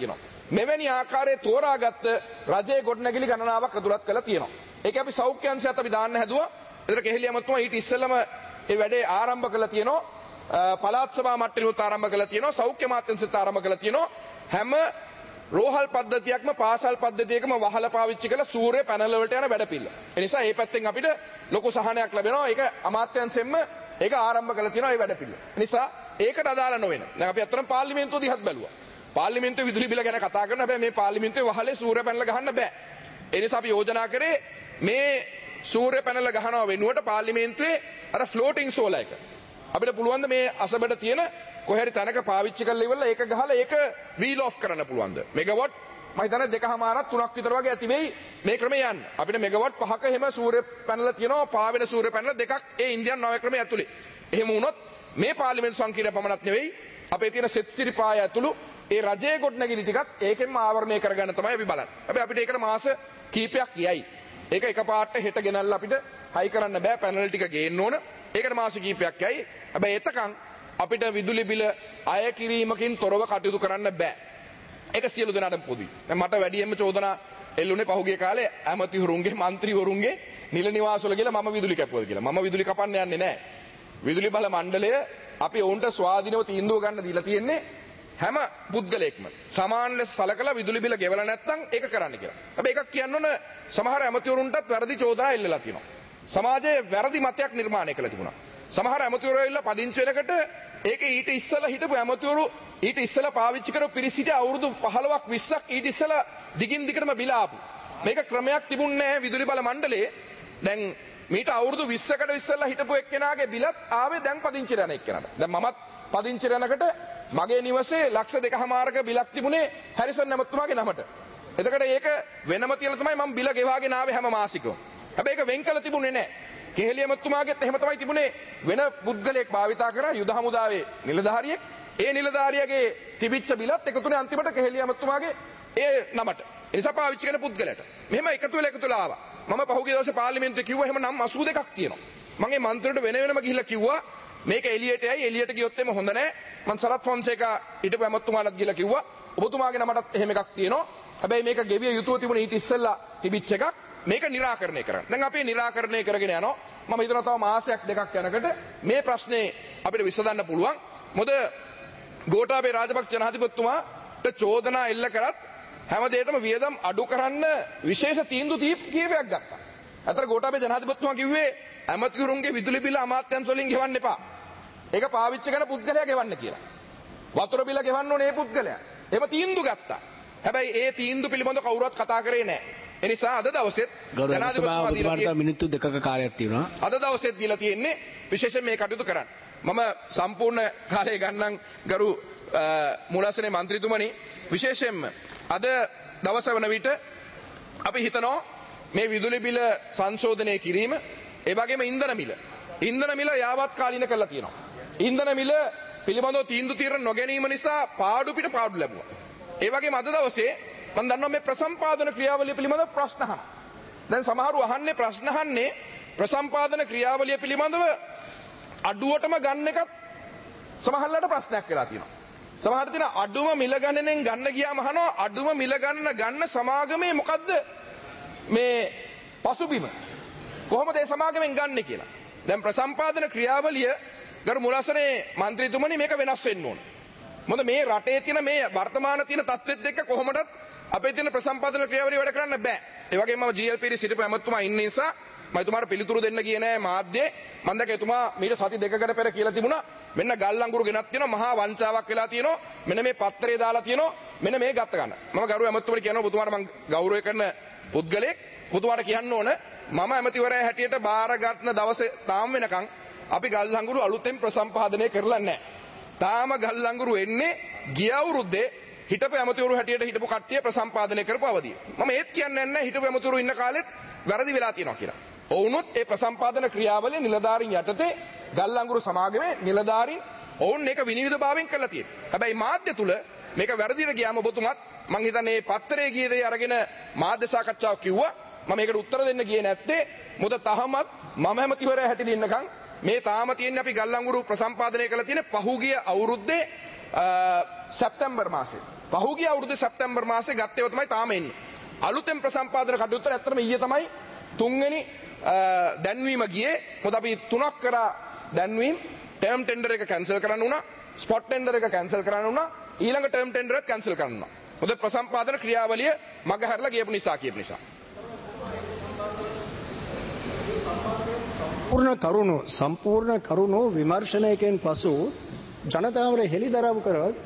මෙවැනි ආකාරයේ තෝරාගත්ත රජයේ ගොඩනැගිලි ගණනාවක් අතුලත් කළා තියෙනවා. ඒක අපි සෞඛ්‍ය අංශයත් අපි දාන්න හැදුවා. ඒතර කෙහෙලිය අමතුමා ඊට ඉස්සෙල්ලම ඒ වැඩේ ආරම්භ කළා තියෙනවා. පළාත් සභා මට්ටමෙත් ආරම්භ කළා තියෙනවා. සෞඛ්‍ය මාත්‍යංශෙත් ආරම්භ කළා තියෙනවා. හැම රෝහල් පද්ධතියක්ම පාසල් පද්ධතියකම වහල පාවිච්චි කළ සූර්ය පැනල වලට යන වැඩපිළිවෙල. ඒ නිසා මේ පැත්තෙන් අපිට ලොකු සහනයක් ලැබෙනවා. ඒක අමාත්‍යංශයෙන්ම ඒක ආරම්භ කළා තියෙනවා මේ වැඩපිළිවෙල. ඒ නිසා ඒකට අදාළ නොවන. දැන් අපි අතරම පාර්ලිමේන්තුව දිහත් බැලුවා. පාර්ලිමේන්තුවේ විදුලි බිල ගැන කතා කරන හැබැයි මේ පාර්ලිමේන්තුවේ වහලේ සූර්ය පැනල ගහන්න බෑ. ඒ නිසා අපි යෝජනා කරේ මේ සූර්ය පැනල ගහනවා වෙනුවට පාර්ලිමේන්තුවේ අර ෆ්ලෝටිං සෝලර් එක. අපිට පුළුවන් ද මේ අසබඩ තියෙන කොහරි තැනක පාවිච්චි කරලා ඉවරලා ඒක ගහලා ඒක වීල් ඔෆ් කරන්න පුළුවන්ද? මෙගාවොට් මම හිතන්නේ 2.5 3ක් විතර වගේ ඇති වෙයි මේ ක්‍රමය යන්න. අපිට මෙගාවොට් 5ක එහෙම සූර්ය පැනල තියෙනවා පාවෙන සූර්ය පැනල දෙකක් ඒ ඉන්දියන් නව ක්‍රමය ඇතුලේ. එහෙම වුණොත් මේ පාර්ලිමේන්තු සංකීර්ණ පමණක් නෙවෙයි අපේ තියෙන සෙත් සිරිපාය ඇතුළු ඒ රජයේ ගොඩනැගිලි ටිකත් ඒකෙන්ම ආවරණය කරගන්න තමයි අපි බලන්නේ. හැබැයි අපිට ඒකට මාස කීපයක් යයි. ඒක එකපාරට හෙට ගෙනල්ලා අපිට හයි කරන්න බෑ පැනල් ටික ගේන්න ඕන. ඒකට මාස කීපයක් යයි. හැබැයි එතකන් අපිට විදුලි බිල අය කිරීමකින් තොරව කටයුතු කරන්න බෑ. ඒක සියලු දෙනාටම පොදුයි. දැන් මට වැඩියෙන්ම චෝදනා එල්ලුනේ පහුගිය කාලේ ඇමතිවරුන්ගේ മന്ത്രിවරුන්ගේ නිල නිවාසවල ගිහලා මම විදුලි කැපුවද කියලා. මම විදුලි කපන්න යන්නේ නැහැ. විදුලි බල මණ්ඩලය අපි ඔවුන්ට ස්වාධීනව තීන්දුව ගන්න දීලා තියෙන්නේ හැම පුද්ගලයෙක්ම සමාන ලෙස සලකලා විදුලි බිල ගෙවලා නැත්නම් ඒක කරන්න කියලා. හැබැයි එකක් කියන්න ඕන සමහර ඇමතිවරුන්ටත් වැරදි චෝදනා එල්ලලා තියෙනවා. සමාජයේ වැරදි මතයක් නිර්මාණය කළා තිබුණා. සමහර ඇමතිවරු ඇවිල්ලා පදිංචි වෙනකොට ඒක ඊට ඉස්සෙල්ලා හිටපු ඇමතිවරු ඊට ඉස්සෙල්ලා පාවිච්චි කරපු පිරිසිට අවුරුදු 15ක් 20ක් ඊට ඉස්සෙල්ලා දිගින් දිගටම බිල ආපු. මේක ක්‍රමයක් තිබුණේ නැහැ විදුලි බල මණ්ඩලයේ. දැන් මීට අවුරුදු 20කට ඉස්සෙල්ලා හිටපු එක්කෙනාගේ බිලත් ආවේ දැන් පදිංචි යන එක්කෙනාට. දැන් මමත් පදිංචි යනකොට මගේ නිවසේ ලක්ෂ 2.5ක බිලක් තිබුණේ හැරිසන් ඇමතුමාගේ නමට. එතකොට ඒක වෙනම තියලා තමයි මම බිල ගෙවාගෙන ආවේ හැම මාසිකව. හැබැයි ඒක වෙන් කළ තිබුණේ නැහැ. කෙහෙලිය ඇමතුමාගෙත් එහෙම තමයි තිබුණේ වෙන පුද්ගලයෙක් භාවිතා කරා යුද හමුදාවේ නිලධාරියෙක්. ඒ නිලධාරියගේ තිබිච්ච බිලත් එකතුනේ අන්තිමට කෙහෙලිය ඇමතුමාගේ ඒ නමට. ඒ නිසා පාවිච්චි කරන පුද්ගලයාට. මෙහෙම එකතු වෙලා ආවා. මම පහුගිය දවසේ පාර්ලිමේන්තුවේ කිව්වා එහෙම නම් 82ක් තියෙනවා. මම ඒ මන්ත්‍රීට වෙන වෙනම ගිහිල්ලා කිව්වා මේක එළියට යයි එළියට ගියොත් එම හොඳ නැහැ. මම සරත් ෆොන්සේකා හිටපු ඇමතුමාලත් ගිහිල්ලා කිව්වා ඔබතුමාගේ නමටත් එහෙම එකක් තියෙනවා. හැබැයි මේක ගෙවිය යුතුව තිබුණේ ඊට ඉස්සෙල්ලා තිබිච්ච එකක්. මේක निराකරණය කරන්න. දැන් අපි निराකරණය කරගෙන යනවා. මම හිතනවා තව මාසයක් දෙකක් යනකොට මේ ප්‍රශ්නේ අපිට විසඳන්න පුළුවන්. මොකද ගෝඨාභය රාජපක්ෂ ජනාධිපතිතුමාට චෝදනා එල්ල කරත් හැම දෙයකම වියදම් අඩු කරන්න විශේෂ තීන්දුව කීපයක් ගත්තා. අතර ගෝඨාභය ජනාධිපතිතුමා කිව්වේ ඇමතිවරුන්ගේ විදුලි බිල අමාත්‍යංශ වලින් ගෙවන්න එපා. ඒක පාවිච්චි කරන පුද්ගලයා ගෙවන්න කියලා. වතුර බිල ගෙවන්න ඕනේ ඒ පුද්ගලයා. එහෙම තීන්දුව ගත්තා. හැබැයි ඒ තීන්දුව පිළිබඳව කවුරුවත් කතා කරේ නැහැ. ඒ නිසා අද දවසෙත් ජනාධිපතිතුමාට මිනිත්තු 2ක කාලයක් තියෙනවා. අද දවසෙත් දීලා තියෙන්නේ විශේෂයෙන් මේ කටයුතු කරන්න. මම සම්පූර්ණ කාලය ගන්නම් ගරු මූලාසනයේ മന്ത്രിතුමනි විශේෂයෙන්ම අද දවස වන විට අපි හිතනවා මේ විදුලි බිල සංශෝධනය කිරීම ඒ වගේම ඉන්ධන මිල යාවත් කාලීන කරලා තියෙනවා. ඉන්ධන මිල පිළිබඳව තීන්දුව తీරන නොගැනීම නිසා පාඩු ලැබුවා. ඒ වගේම අද දවසේ මම දන්නවා මේ ප්‍රසම්පාදන ක්‍රියාවලිය පිළිබඳව ප්‍රශ්න අහන. දැන් සමහරව අහන්නේ ප්‍රශ්න අහන්නේ ප්‍රසම්පාදන ක්‍රියාවලිය පිළිබඳව අඩුවටම ගන්න එකත් සමහරලාට ප්‍රශ්නයක් වෙලා තියෙනවා. සමහර දින අඩුම මිල ගණනෙන් ගන්න ගියාම අහනවා අඩුම මිල ගන්න සමාගමේ මොකද්ද මේ පසුබිම කොහොමද ඒ සමාගමෙන් ගන්න කියලා. දැන් ප්‍රසම්පාදන ක්‍රියාවලිය ගරු මුලාසනේ മന്ത്രിතුමනි මේක වෙනස් වෙන්න ඕන. මොකද මේ රටේ තියෙන මේ වර්තමාන තියෙන තත්ත්වෙත් එක්ක කොහොමදත් අපේ තියෙන ප්‍රසම්පාදන ක්‍රියාවලිය වැඩ කරන්න බෑ. ඒ වගේම මම GLP සිටපු ඇමතුමා ඉන්න නිසා මම එතුමාට පිළිතුරු දෙන්න ගියේ නෑ මාධ්‍යේ. මම දැක්ක එතුමා මීට සති දෙකකට පෙර කියලා තිබුණා මෙන්න ගල් අඟුරු ගෙනත් තියෙනවා මහා වංචාවක් වෙලා තියෙනවා මෙන්න මේ පත්තරේ දාලා තියෙනවා මෙන්න මේ ගත්ත ගන්න. මම ගරු ඇමතුමනි කියනවා ඔබතුමාට මම ගෞරවය කරන පුද්ගලෙක්. ඔබතුමාට කියන්න ඕන මම ඇමතිවරයා හැටියට බාර ගන්න දවසේ තාම වෙනකන් අපි ගල් අඟුරු අලුතෙන් ප්‍රසම්පාදනය කරලා නැහැ. තාම ගල් අඟුරු එන්නේ ගිය අවුරුද්දේ හිටපු ඇමතිවරු හැටියට හිටපු කට්ටිය ප්‍රසම්පාදනය කරපු අවදිය. මම ඒත් කියන්නේ නැහැ හිටපු ඇමතිවරු ඉන්න කාලෙත් වැරදි වෙලා තියෙනවා කියලා. ඔවුනොත් ඒ ප්‍රසම්පාදන ක්‍රියාවලිය නිලධාරීන් යටතේ ගල් අඟුරු සමාගමේ නිලධාරීන් ඔවුන් මේක විනිවිදභාවයෙන් කරලා තියෙනවා. හැබැයි මාධ්‍ය තුල මේක වැරදිට ගියාම ඔබතුමත් මං හිතන්නේ මේ පත්තරේ ගිය දේ අරගෙන මාධ්‍ය සාකච්ඡාවක් කිව්වා. මම මේකට උත්තර දෙන්න ගියේ නැත්තේ මොකද තහමත් මම ඇමතිවරයා හැටියට ඉන්නකම් මේ තාම තියෙන්නේ අපි ගල් අඟුරු ප්‍රසම්පාදනය කරලා තියෙන පහුගිය අවුරුද්දේ සැප්තැම්බර් මාසේ. පහුගිය අවුරුද්දේ සැප්තැම්බර් මාසේ ගත්ත ඒවා තමයි තාම එන්නේ. අලුතෙන් ප්‍රසම්පාදන කටයුතු ඇත්තටම ඊයේ තමයි තුන්වෙනි දැන්වීම ගියේ. මොකද අපි 3ක් කරා දැන්වීම. ටර්ම් ටෙන්ඩර් එක කැන්සල් කරන්න වුණා. ස්පොට් ටෙන්ඩර් එක කැන්සල් කරන්න වුණා. ඊළඟ ටර්ම් ටෙන්ඩර් එකත් කැන්සල් කරන්න වුණා. මොකද ප්‍රසම්පාදන ක්‍රියාවලිය මගහැරලා ගියපු නිසා කියපු නිසා. සම්පූර්ණ කරුණු විමර්ශනයකින් පසු ජනතාවට හෙළිදරව් කරොත්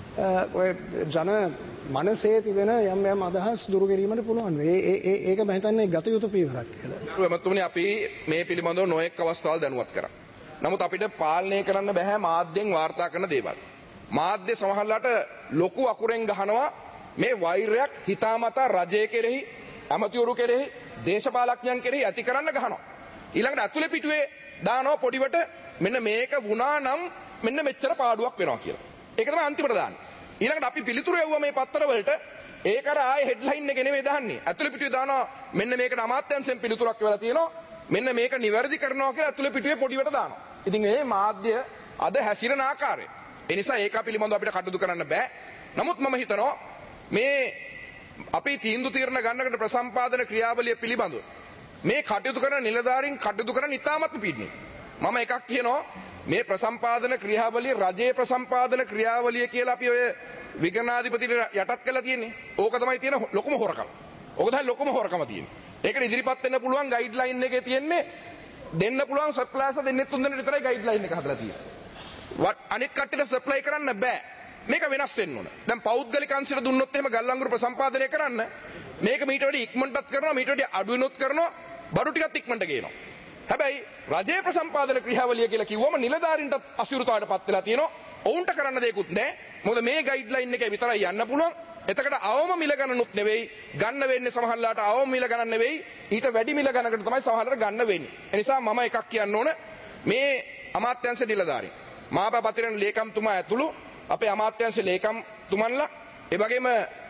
ඔය ජන මනසේ තිබෙන යම් යම් අදහස් දුරු කිරීමට පුළුවන්. ඒක මම හිතන්නේ ගත යුතු පියවරක් කියලා. එමතුමනි අපි මේ පිළිබඳව නොඑක් අවස්ථාවල් දැනුවත් කරා. නමුත් අපිට පාලනය කරන්න බෑ මාධ්‍යෙන් වාර්තා කරන දේවල්. මාධ්‍ය සමහරලාට ලොකු අකුරෙන් ගහනවා මේ වෛරයක් හිතාමතා රජය කෙරෙහි, ඇමතිවරු කෙරෙහි, දේශපාලඥයන් කෙරෙහි ඇති කරන්න ගහනවා. ඊළඟට ඇතුලේ පිටුවේ දානවා පොඩිවට මෙන්න මේක වුණා නම් මෙන්න මෙච්චර පාඩුවක් වෙනවා කියලා. ඒක තමයි අන්තිමට දාන්නේ. ඊළඟට අපි පිළිතුරු යවුවා මේ පත්තර වලට ඒක අර ආයේ හෙඩ්ලයින් එක නෙමෙයි දාන්නේ. ඇතුලේ පිටුවේ දානවා මෙන්න මේකට අමාත්‍යංශයෙන් පිළිතුරක් වෙලා තියෙනවා. මෙන්න මේක නිවැරදි කරනවා කියලා ඇතුලේ පිටුවේ පොඩිවට දානවා. ඉතින් මේ මාධ්‍ය අද හැසිරෙන ආකාරය. ඒ නිසා ඒක පිළිබඳව අපිට කටයුතු කරන්න බෑ. නමුත් මම හිතනවා මේ අපි තීන්දුව తీරන ගන්නකට ප්‍රසම්පාදන ක්‍රියාවලිය පිළිබඳව මේ කටයුතු කරන නිලධාරීන් කටයුතු කරන ඉතාමත්ම පීඩනයි. මම එකක් කියනවා මේ ප්‍රසම්පාදන ක්‍රියාවලිය රජයේ ප්‍රසම්පාදන ක්‍රියාවලිය කියලා අපි ඔය විගණාධිපතිට යටත් කරලා තියෙන්නේ. ඕක තමයි තියෙන ලොකුම හොරකම. ඕක තමයි ලොකුම හොරකම තියෙන්නේ. ඒකට ඉදිරිපත් වෙන්න පුළුවන් ගයිඩ්ලයින් එකේ තියෙන්නේ දෙන්න පුළුවන් සප්ලයිස් දෙන්නේ 3 දෙනෙක් විතරයි ගයිඩ්ලයින් එක හදලා තියෙන්නේ. අනිත් කට්ටියට සප්ලයි කරන්න බෑ. මේක වෙනස් වෙන්න ඕන. දැන් පෞද්ගලික අංශයට දුන්නොත් එහෙම ගල් අඟුරු ප්‍රසම්පාදනය කරන්න මේක මීට වැඩි ඉක්මනටත් කරනවා මීට වැඩි අඩු වෙනොත් කරනවා බඩු ටිකත් ඉක්මනට ගේනවා. හැබැයි රජයේ ප්‍රසම්පාදන ක්‍රියාවලිය කියලා කිව්වම නිලධාරීන්ට අසීරුතාවයටපත් වෙලා තියෙනවා. ඔවුන්ට කරන්න දෙයක්වත් නැහැ. මොකද මේ ගයිඩ්ලයින් එකේ විතරයි යන්න පුළුවන්. එතකොට අවම මිල ගණනුත් නෙවෙයි ගන්න වෙන්නේ සමහරලාට අවම මිල ගණන් නෙවෙයි ඊට වැඩි මිල ගණනකට තමයි සමහරලාට ගන්න වෙන්නේ. ඒ නිසා මම එකක් කියන්න ඕන මේ අමාත්‍යාංශ නිලධාරීන් මහාපතිරණ ලේකම්තුමා ඇතුළු අපේ අමාත්‍යාංශ ලේකම්තුමන්ලා ඒ වගේම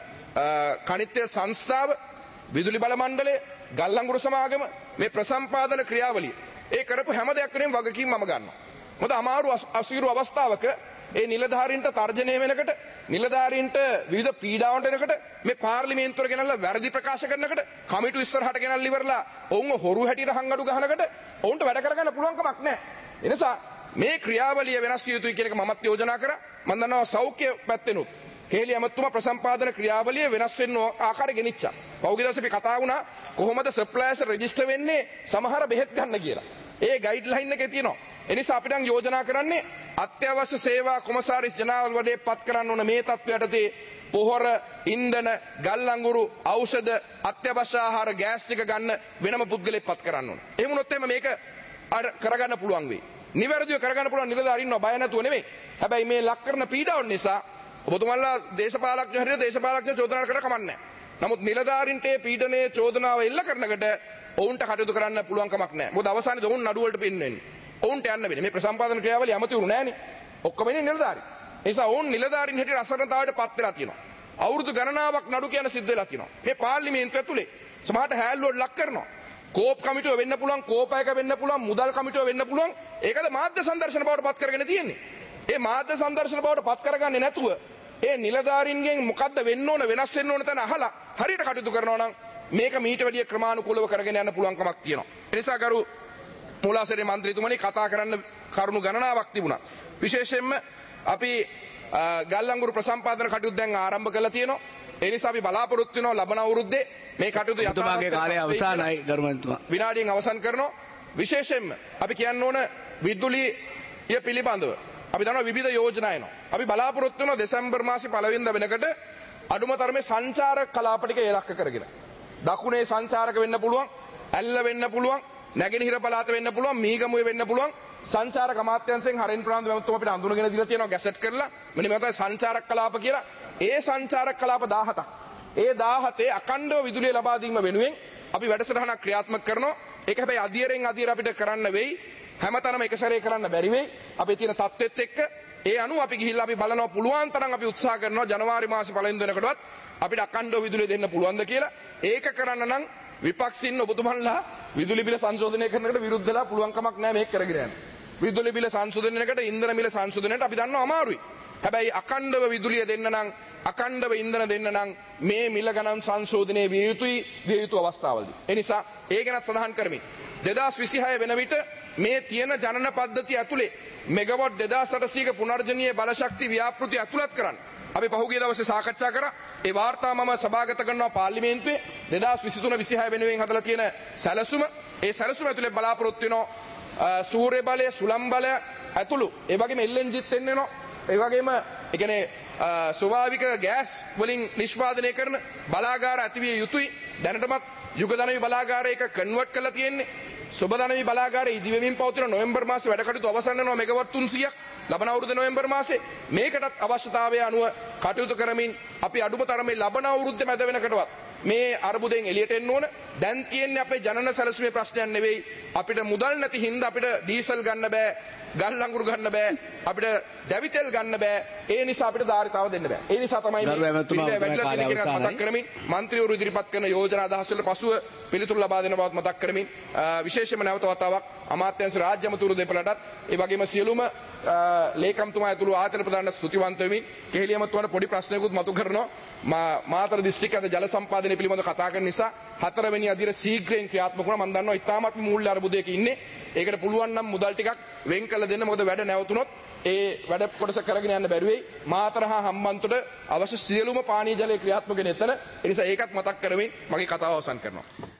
කණිත්‍ය සංස්ථාව විදුලි බල මණ්ඩලය ගල් අඟුරු සමාගම මේ ප්‍රසම්පාදන ක්‍රියාවලිය ඒ කරපු හැම දෙයක් වෙනින් වගකීම් මම ගන්නවා. මොකද අමාරු අසීරු අවස්ථාවක ඒ නිලධාරීන්ට තර්ජනය වෙනකොට නිලධාරීන්ට විවිධ පීඩාවන්ට එනකොට මේ පාර්ලිමේන්තුවට ගෙනල්ලා වැරදි ප්‍රකාශ කරනකොට කමිටු ඉස්සරහට ගෙනල්ලා ඉවරලා ඔවුන්ව හොරු හැටියට හංගඩු ගහනකොට ඔවුන්ට වැඩ කරගන්න පුළුවන් කමක් නැහැ. ඒ නිසා මේ ක්‍රියාවලිය වෙනස් විය යුතුයි කියන එක මමත් යෝජනා කරා. මම දන්නවා සෞඛ්‍ය පැත්තෙනුත් කේලි ඇමතුමා ප්‍රසම්පාදන ක්‍රියාවලිය වෙනස් වෙන්න ආකාරය ගෙනිච්චා. පෞද්ගලික දවසේ අපි කතා වුණා කොහොමද සප්ලයර්ස් රෙජිස්ටර් වෙන්නේ සමහර බෙහෙත් ගන්න කියලා. ඒ ගයිඩ්ලයින් එකේ තියෙනවා. ඒ නිසා අපිට යෝජනා කරන්නේ අත්‍යවශ්‍ය සේවා කොමසාරිස් ජනරල් වඩේ පත් කරන්න ඕන මේ තත්ත්වයටදී පොහොර ඉන්ධන ගල් අඟුරු ඖෂධ අත්‍යවශ්‍ය ආහාර ගෑස් ටික ගන්න වෙනම පුද්ගලෙක් පත් කරන්න ඕන. එහෙම වුණොත් එimhe මේක කරගන්න පුළුවන් වෙයි. නිවැරදිව කරගන්න පුළුවන් නිලධාරීන් ඉන්නවා බය නැතුව නෙමෙයි. හැබැයි මේ ලක් කරන පීඩාවන් නිසා ඔබතුමන්ලා දේශපාලඥයෝ හරියට දේශපාලඥයෝ චෝදනා කර කමක් නැහැ. නමුත් නිලධාරීන්ට පීඩනයේ චෝදනාව එල්ල කරනකොට ඔවුන්ට කටයුතු කරන්න පුළුවන් කමක් නැහැ. මොකද අවසානයේදී ඔවුන් නඩු වලට පින්නෙන්නේ. ඔවුන්ට යන්න වෙන්නේ. මේ ප්‍රසම්පාදන ක්‍රියාවලිය ඇමතිවරු නැහනේ. ඔක්කොම ඉන්නේ නිලධාරීන්. ඒ නිසා ඔවුන් නිලධාරීන් හැටියට අසරණතාවයට පත් වෙලා තියෙනවා. අවුරුදු ගණනාවක් නඩු කියන සිද්ධ වෙලා තියෙනවා. මේ පාර්ලිමේන්තුව ඇතුලේ සමහරට හැල්ලුවට ලක් කරනවා. කෝප් කමිටුව වෙන්න පුළුවන්, කෝපයක වෙන්න පුළුවන්, මුදල් කමිටුව වෙන්න පුළුවන්. ඒකද මාධ්‍ය සංදර්ශන බවට පත් කරගෙන තියෙන්නේ. ඒ මාධ්‍ය සංදර්ශන බවට පත් කරගන්නේ නැතුව ඒ නිලධාරීන්ගෙන් මොකද්ද වෙන්න ඕන වෙනස් වෙන්න ඕන තැන අහලා හරියට කටයුතු කරනවා නම් මේක මීට වැඩිය ක්‍රමානුකූලව කරගෙන යන්න පුළුවන් කමක් තියෙනවා. ඒ නිසා ගරු මූලාශ්‍රයේ මන්ත්‍රීතුමනි කතා කරන්න කරුණු ගණනාවක් තිබුණා. විශේෂයෙන්ම අපි ගල් අඟුරු ප්‍රසම්පාදන කටයුතු දැන් ආරම්භ කළා තියෙනවා. ඒ නිසා අපි බලාපොරොත්තු වෙනවා ලබන අවුරුද්දේ මේ කටයුතු යථාර්ථයේ කාලය අවසానයි ගරුමන්තුමා. විනාඩියෙන් අවසන් කරනවා. විශේෂයෙන්ම අපි කියන්න ඕන විදුලිය පිළිබඳව අපි දන්නවා විවිධ යෝජනා එනවා. අපි බලාපොරොත්තු වෙනවා දෙසැම්බර් මාසේ පළවෙනිදා වෙනකොට අඩුම තරමේ සංචාරක කලාප ටික ඉලක්ක කරගෙන. දකුණේ සංචාරක වෙන්න පුළුවන්, ඇල්ල වෙන්න පුළුවන්, නැගෙනහිර පළාත වෙන්න පුළුවන්, මීගමුවේ වෙන්න පුළුවන්. සංචාරක අමාත්‍යාංශයෙන් හරින් ප්‍රාන්ත මැතිතුමා අපිට අඳුනගෙන දීලා තියෙනවා ගැසට් කරලා. මෙන්න මේ තමයි සංචාරක කලාප කියලා. ඒ සංචාරක කලාප 17ක්. ඒ 17 අඛණ්ඩව විදුලිය ලබා දීම වෙනුවෙන් අපි වැඩසටහනක් ක්‍රියාත්මක කරනවා. ඒක හැබැයි අධියරෙන් අධියර අපිට කරන්න වෙයි. හැමතැනම එක සැරේ කරන්න බැරි වෙයි. අපේ තියෙන තත්ත්වෙත් එක්ක ඒ අනුව අපි ගිහිල්ලා අපි බලනවා පුළුවන් තරම් අපි උත්සාහ කරනවා ජනවාරි මාසේ පළවෙනි දිනකටවත් අපිට අඛණ්ඩව විදුලිය දෙන්න පුළුවන්ද කියලා. ඒක කරන්න නම් විපක්ෂින් ඔබතුමන්ලා විදුලි බිල සංශෝධනය කරනකට විරුද්ධලා පුළුවන් කමක් නැහැ මේක කරගෙන යන්න. විදුලි බිල සංශෝධනයකට ඉන්ධන මිල සංශෝධනයට අපි දන්නවා අමාරුයි. හැබැයි අකණ්ඩව විදුලිය දෙන්න නම් අකණ්ඩව ඉන්ධන දෙන්න නම් මේ මිල ගණන් සංශෝධනය විය යුතු අවස්ථාවලදී. ඒ නිසා ඒ ගැනත් සඳහන් කරමින් 2026 වෙන විට මේ තියෙන ජනන පද්ධතිය ඇතුලේ මෙගාවොට් 2800ක පුනර්ජනනීය බලශක්ති ව්‍යාපෘති ඇතුළත් කරන්න අපි පහුගිය දවසේ සාකච්ඡා කරා. ඒ වාර්තා මම සභාගත කරනවා පාර්ලිමේන්තුවේ 2023-26 වෙනුවෙන් හදලා තියෙන සැලසුම. ඒ සැලසුම ඇතුලේ බලාපොරොත්තු වෙනවා සූර්ය බලය, සුළං බලය ඇතුළු ඒ වගේම LNGත් එන්න වෙනවා. ඒ වගේම ඒ කියන්නේ ස්වාභාවික ගෑස් වලින් නිෂ්පාදනය කරන බලාගාර ඇතිවිය යුතුයි. දැනටමත් යුගධනවි බලාගාරයක කන්වර්ට් කරලා තියෙන්නේ. සුබධනවි බලාගාරයේ ඉදිවෙමින් පවතින නොවැම්බර් මාසේ වැඩ කටයුතු අවසන් වෙනවා මෙගාවොට් 300ක්. ලබන අවුරුද්ද නොවැම්බර් මාසේ මේකටත් අවශ්‍යතාවය අනුව කටයුතු කරමින් අපි අඩුම තරමේ ලබන අවුරුද්ද මැද වෙනකටවත් මේ අර්බුදයෙන් එළියට එන්න ඕන. දැන් තියෙන්නේ අපේ ජනන සැලසුමේ ප්‍රශ්නයක් නෙවෙයි. අපිට මුදල් නැති හින්දා අපිට ඩීසල් ගන්න බෑ, ගල් ලංගුරු ගන්න බෑ, අපිට දැවිතෙල් ගන්න බෑ. ඒ නිසා අපිට ධාරිතාව දෙන්න බෑ. ඒ නිසා තමයි මතක් කරමින් මන්ත්‍රීවරු ඉදිරිපත් කරන යෝජනා අදහස් වල පසුව පිළිතුරු ලබා දෙන බවත් මතක් කරමින් විශේෂයෙන්ම නැවත වතාවක් අමාත්‍යාංශ රාජ්‍ය අමාත්‍යවරු දෙපළටත් ඒ වගේම සියලුම ලේකම්තුමා ඇතුළු ආයතන ප්‍රධාන ස්තුතිවන්ත වෙමින් කෙහෙලිය අමාත්‍යවරුන්ට පොඩි ප්‍රශ්නයකුත් මතු කරනවා. මාතර දිස්ත්‍රික්කයේ ජල සම්පාදනය පිළිබඳව කතා කරන නිසා 4 වෙනි අදියර ශීඝ්‍රයෙන් ක්‍රියාත්මක වුණා. මම දන්නවා ඉතාමත් මූල්‍ය අර්බුදයක ඉන්නේ. ඒකට පුළුවන් නම් මුදල් ටිකක් වෙන් කළ දෙන්න. මොකද වැඩ නැවතුනොත් ඒ වැඩ කොටස කරගෙන යන්න බැරි වෙයි. මාතර හා හම්බන්තොට අවශ්‍ය සියලුම පානීය ජලය ක්‍රියාත්මක වෙන එතන. ඒ නිසා ඒකත් මතක් කරමින් මගේ කතාව අවසන් කරනවා.